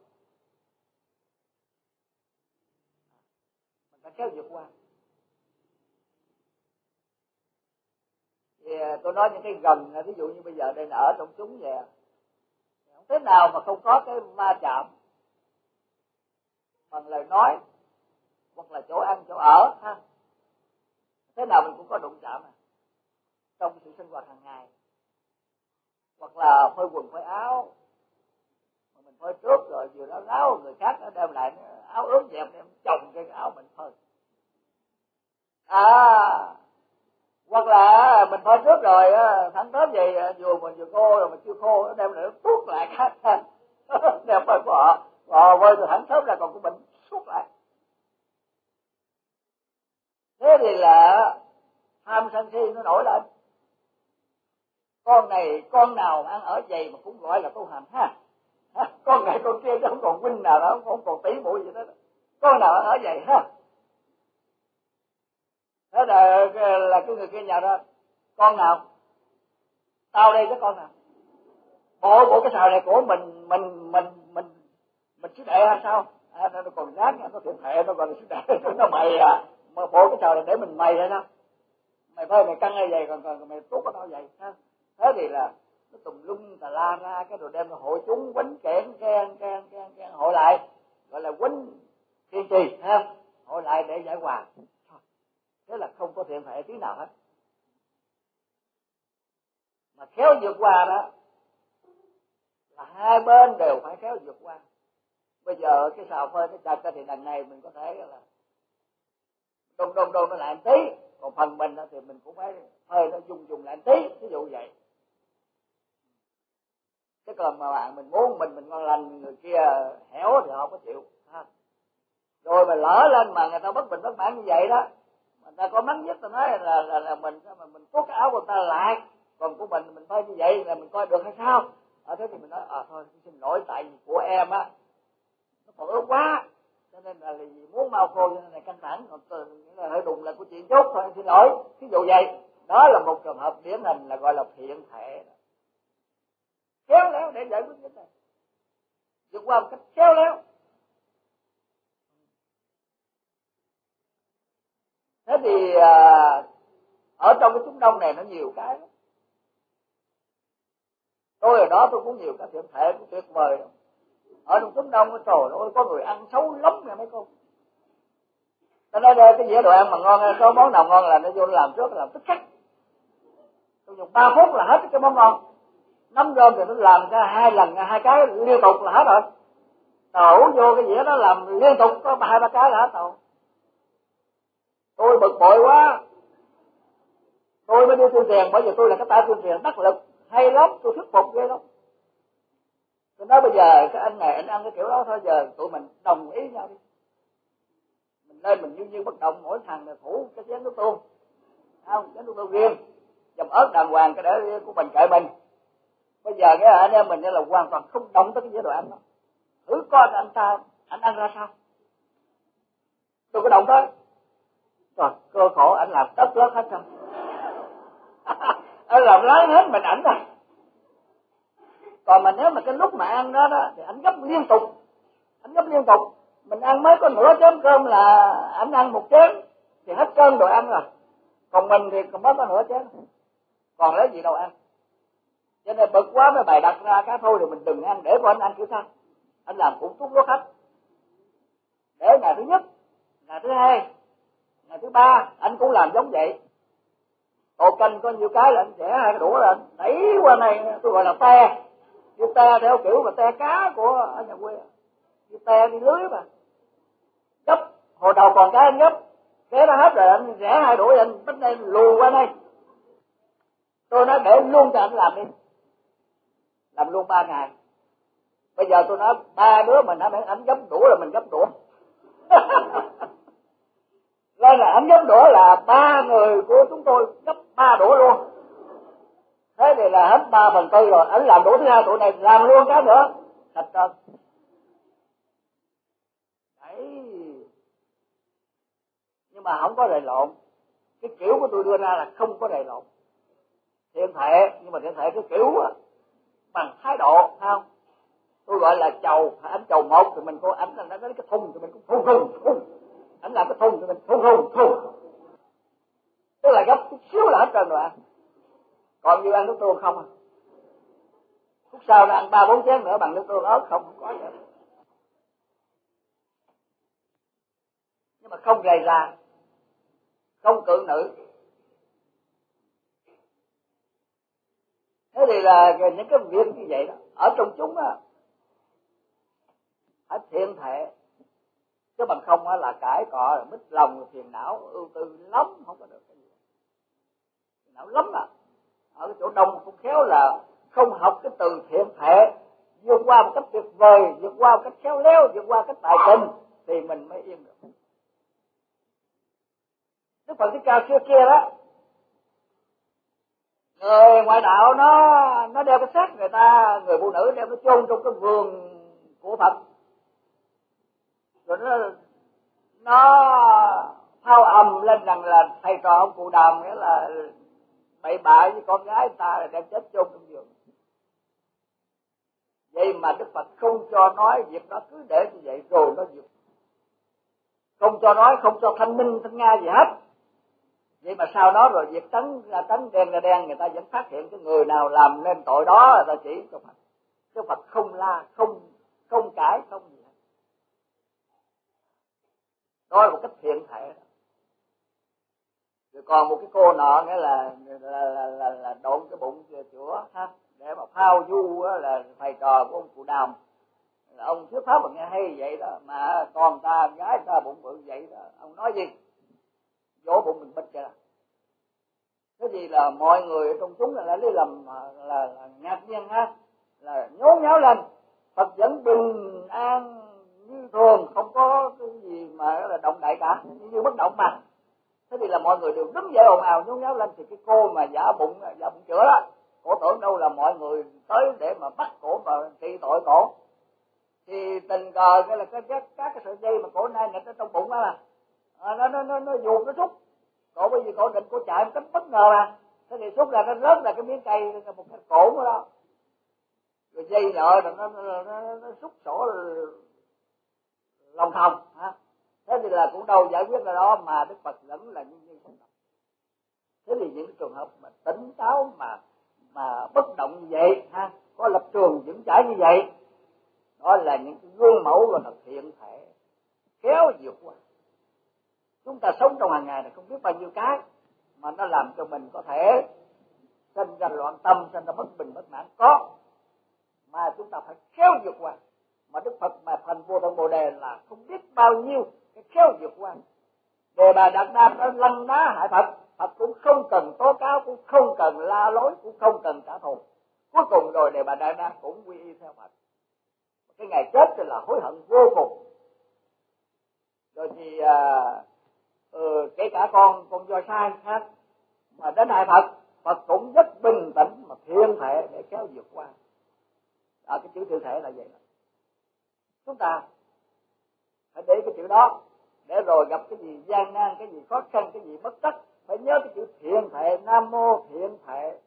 Mình phải khéo vượt qua. Thì tôi nói những cái gần, ví dụ như bây giờ đây ở trong chúng vậy, không thế nào mà không có cái va chạm bằng lời nói hoặc là chỗ ăn chỗ ở ha. Thế nào mình cũng có đụng chạm trong sự sinh hoạt hàng ngày, hoặc là phơi quần phơi áo mà mình phơi trước rồi vừa đó láo người khác nó đem lại áo ướt dẹp đem chồng cái áo mình phơi. Hoặc là mình phơi trước rồi tháng Tết vậy vừa mình vừa khô rồi mình chưa khô nó đem lại nó tuốt lại khác đem phơi của họ phơi từ tháng sớm ra còn của mình tuốt lại. Thế thì là tham sân si nó nổi lên. Con nào ăn ở vậy mà cũng gọi là tu hành ha. Con này con kia chứ không còn huynh nào đó, không còn tỷ muội gì đó. Con nào ăn ở vậy ha. Thế là cái người kia nhào ra, con nào? Tao đây cái con nào? Bộ cái xào này của mình sứ đệ hay sao? Nó còn ráng, nó thiện hệ, nó gọi là sứ đệ, nó mày mà bộ cái xào này để mình mày hay sao? Mày phơi mày căng hay vậy, còn mày tốt có tao vậy ha. Thế thì là nó tùm lum tà la ra, cái rồi đem hội chúng quánh kẽn hội lại, gọi là quánh kiên trì ha, hội lại để giải hòa. Thế là không có thiện hệ tí nào hết. Mà khéo vượt qua đó là hai bên đều phải khéo vượt qua. Bây giờ cái xào phơi cái chặt thì đằng này mình có thể là đông nó lại một tí, còn phần mình thì mình cũng phải phơi nó dùng lại một tí, ví dụ vậy. Chứ còn mà bạn mình muốn mình ngon lành, người kia héo thì họ có chịu ha. Rồi mà lỡ lên mà người ta bất bình bất mãn như vậy đó, người ta có mắng nhất, ta nói là mình tốt cái áo của người ta lại, còn của mình phơi như vậy là mình coi được hay sao? Thế thì mình nói thôi xin lỗi, tại vì của em á nó còn ướt quá, cho nên là vì muốn mau khô cho nên là căng thẳng, còn là hơi đụng là của chị chút thôi, xin lỗi, ví dụ vậy. Đó là một trường hợp điển hình là gọi là thiện thể, khéo léo để giải quyết vấn đề, vượt qua một cách khéo léo. Thế thì ở trong cái chúng đông này nó nhiều cái lắm. Tôi ở đó tôi cũng nhiều cái thiện thể cũng tuyệt vời lắm. Ở trong chúng đông trời ơi có người ăn xấu lắm nha mấy cô. Tôi nói đây cái dĩa đồ ăn mà ngon, có món nào ngon là nó vô làm trước làm tức khắc. Tôi dùng 3 phút là hết cái món ngon. 5 rơm thì nó làm ra 2 lần 2 cái liên tục là hết rồi. Đổ vô cái dĩa đó làm liên tục có 2-3 cái là hết rồi. Tôi bực bội quá. Tôi mới đi tuyên truyền, bởi vì tôi là cái tay tuyên truyền đắc lực, hay lắm, tôi thuyết phục ghê lắm. Tôi nói bây giờ cái anh này anh ăn cái kiểu đó thôi, giờ tụi mình đồng ý nhau đi. Mình lên mình như bất động, mỗi thằng là thủ cái chén nước tương, không, chén nước tương riêng, dầm ớt đàng hoàng cái để của mình kệ mình. Bây giờ cái anh em mình là hoàn toàn không động tới cái chế độ ăn đó. Thử coi anh ta, anh ăn ra sao? Tôi có động tới. Rồi, cơ khổ anh làm tất lớp hết xong. Anh làm lái hết mình ảnh rồi. Còn mà nếu mà cái lúc mà ăn đó thì anh gấp liên tục. Mình ăn mới có nửa chén cơm là anh ăn một chén thì hết cơm đồ ăn rồi. Còn mình thì còn mới có nửa chén, còn lấy gì đâu ăn. Cho nên bực quá mới bày đặt ra cái thôi thì mình đừng ăn, để của anh ăn kiểu sao. Anh làm cũng tốt lốt hết. để ngày thứ nhất, ngày thứ hai, ngày thứ ba anh cũng làm giống vậy. Tô canh có nhiều cái là anh vẽ hai cái đũa là anh đẩy qua này, tôi gọi là te. Như te theo kiểu mà te cá của ở nhà quê, như te đi lưới mà gấp. Hồi đầu còn cái anh gấp cái nó hết rồi, anh rẽ hai đũa anh bắt đây lùi qua đây. Tôi nói để luôn cho anh làm đi, làm luôn 3 ngày. Bây giờ tôi nói 3 đứa mình hả, anh gấp đũa là mình gấp đũa. Nên là anh gấp đũa là 3 người của chúng tôi gấp 3 đũa luôn. Thế thì là hết 3/4 rồi. Anh làm đũa thứ hai, tụi này làm luôn cái nữa, sạch trơn. Đấy. Nhưng mà không có rầy lộn. Cái kiểu của tôi đưa ra là không có rầy lộn. Thiện thể, nhưng mà thiện thể cái kiểu á, bằng thái độ, thấy không? Tôi gọi là chầu, anh chầu một thì mình có ảnh là nó lấy cái thùng thì mình cũng thùng. Ảnh làm cái thùng thì mình thùng. Tức là gấp chút xíu là hết trơn rồi. Còn như ăn nước tương không à. Phút sau nó ăn 3-4 chén nữa bằng nước tương ớt không có gì. Nhưng mà không rầy rà, không cự nữ. Thế thì là những cái việc như vậy đó, ở trong chúng á, phải thiện thể. Chứ bằng không á là cãi cọ, mít lòng, phiền não, ưu tư lắm, không có được cái gì. Phiền não lắm à. Ở cái chỗ đông không khéo là không học cái từ thiện thể, vượt qua một cách tuyệt vời, vượt qua một cách khéo léo, vượt qua cách tài tình thì mình mới yên được. Đức Phật Thích Ca xưa kia đó, người ngoại đạo nó đeo cái xác người ta, người phụ nữ đem nó chôn trong cái vườn của Phật, rồi nó thao ầm lên rằng là thầy trò ông Cụ Đàm nghĩa là bậy bạ với con gái người ta, đem chết chôn trong vườn. Vậy mà Đức Phật không cho nói việc đó, cứ để như vậy rồi nó vượt. Không cho nói, không cho thanh minh thanh nga gì hết. Vậy mà sau đó rồi việc trắng ra trắng, đen ra đen, người ta vẫn phát hiện cái người nào làm nên tội đó, người ta chỉ cho Phật. Chứ Phật không la, không cãi, không gì hết. Đó là một cách thiện thể. Rồi còn một cái cô nọ nghĩa là độn cái bụng chữa ha, để mà phao du là thầy trò của ông Cụ Đàm. Ông thuyết pháp mà nghe hay vậy đó, mà con ta gái ta bụng bự vậy đó, ông nói gì vỗ bụng mình bịch ra. Thế thì là mọi người trong chúng là lấy làm là ngạc nhiên ha, là nhốn nháo lên. Phật vẫn bình an như thường, không có cái gì mà là động đại cả, như bất động mà. Thế thì là mọi người đều đứng dậy ồn ào nhốn nháo lên. Thì cái cô mà giả bụng chữa đó, cổ tưởng đâu là mọi người tới để mà bắt cổ mà trị tội cổ. Thì tình cờ cái là các cái sợi dây mà cổ nay nghịch ở trong bụng đó là nó vuột nó xúc cổ, bởi vì cổ định cổ chạy một cách bất ngờ mà. Thế thì xúc là nó rớt là cái miếng cây, một cái cổ đó, rồi dây lợi rồi nó xúc sổ lòng thòng ha. Thế thì là cũng đâu giải quyết ra đó, mà Đức Phật vẫn là như không động. Thế thì những trường hợp mà tỉnh táo mà bất động như vậy ha, có lập trường vững chãi như vậy, đó là những cái gương mẫu là thiện thể, khéo vượt qua. Chúng ta sống trong hàng ngày này không biết bao nhiêu cái mà nó làm cho mình có thể sinh ra loạn tâm, sinh ra bất bình bất mãn, có, mà chúng ta phải khéo vượt qua. Mà Đức Phật mà thành Vô Thượng Bồ Đề là không biết bao nhiêu cái khéo vượt qua. Đề Bà Đạt Đa đã lăng đá hại Phật, Phật cũng không cần tố cáo, cũng không cần la lối, cũng không cần trả thù. Cuối cùng rồi Đề Bà Đạt Đa cũng quy y theo Phật. Cái ngày chết thì là hối hận vô cùng. Rồi thì kể cả con do sai khác mà đến hại Phật, Phật cũng rất bình tĩnh mà thiện thể để kéo vượt qua. Cái chữ thiện thể là vậy đó. Chúng ta phải để cái chữ đó, để rồi gặp cái gì gian nan, cái gì khó khăn, cái gì bất trắc, phải nhớ cái chữ thiện thể. Nam mô thiện thể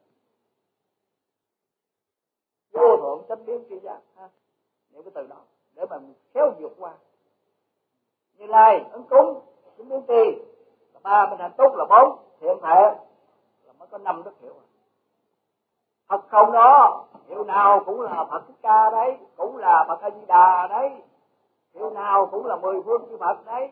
vô thượng chánh biến tri giác ha. Những cái từ đó để mà khéo vượt qua. Như Lai, Ấn Cúng, chánh biến tri là 3, bên hạnh túc là 4, thiện thể là mới có 5 đức hiệu. Phật không đó, hiệu nào cũng là Phật Thích Ca đấy, cũng là Phật A Di Đà đấy. kiểu nào cũng là 10 phương chư Phật đấy.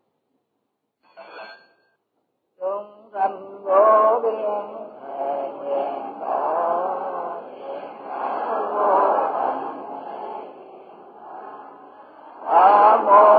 Chúng sanh vô biên thể nguyện độ vô tận. Nam mô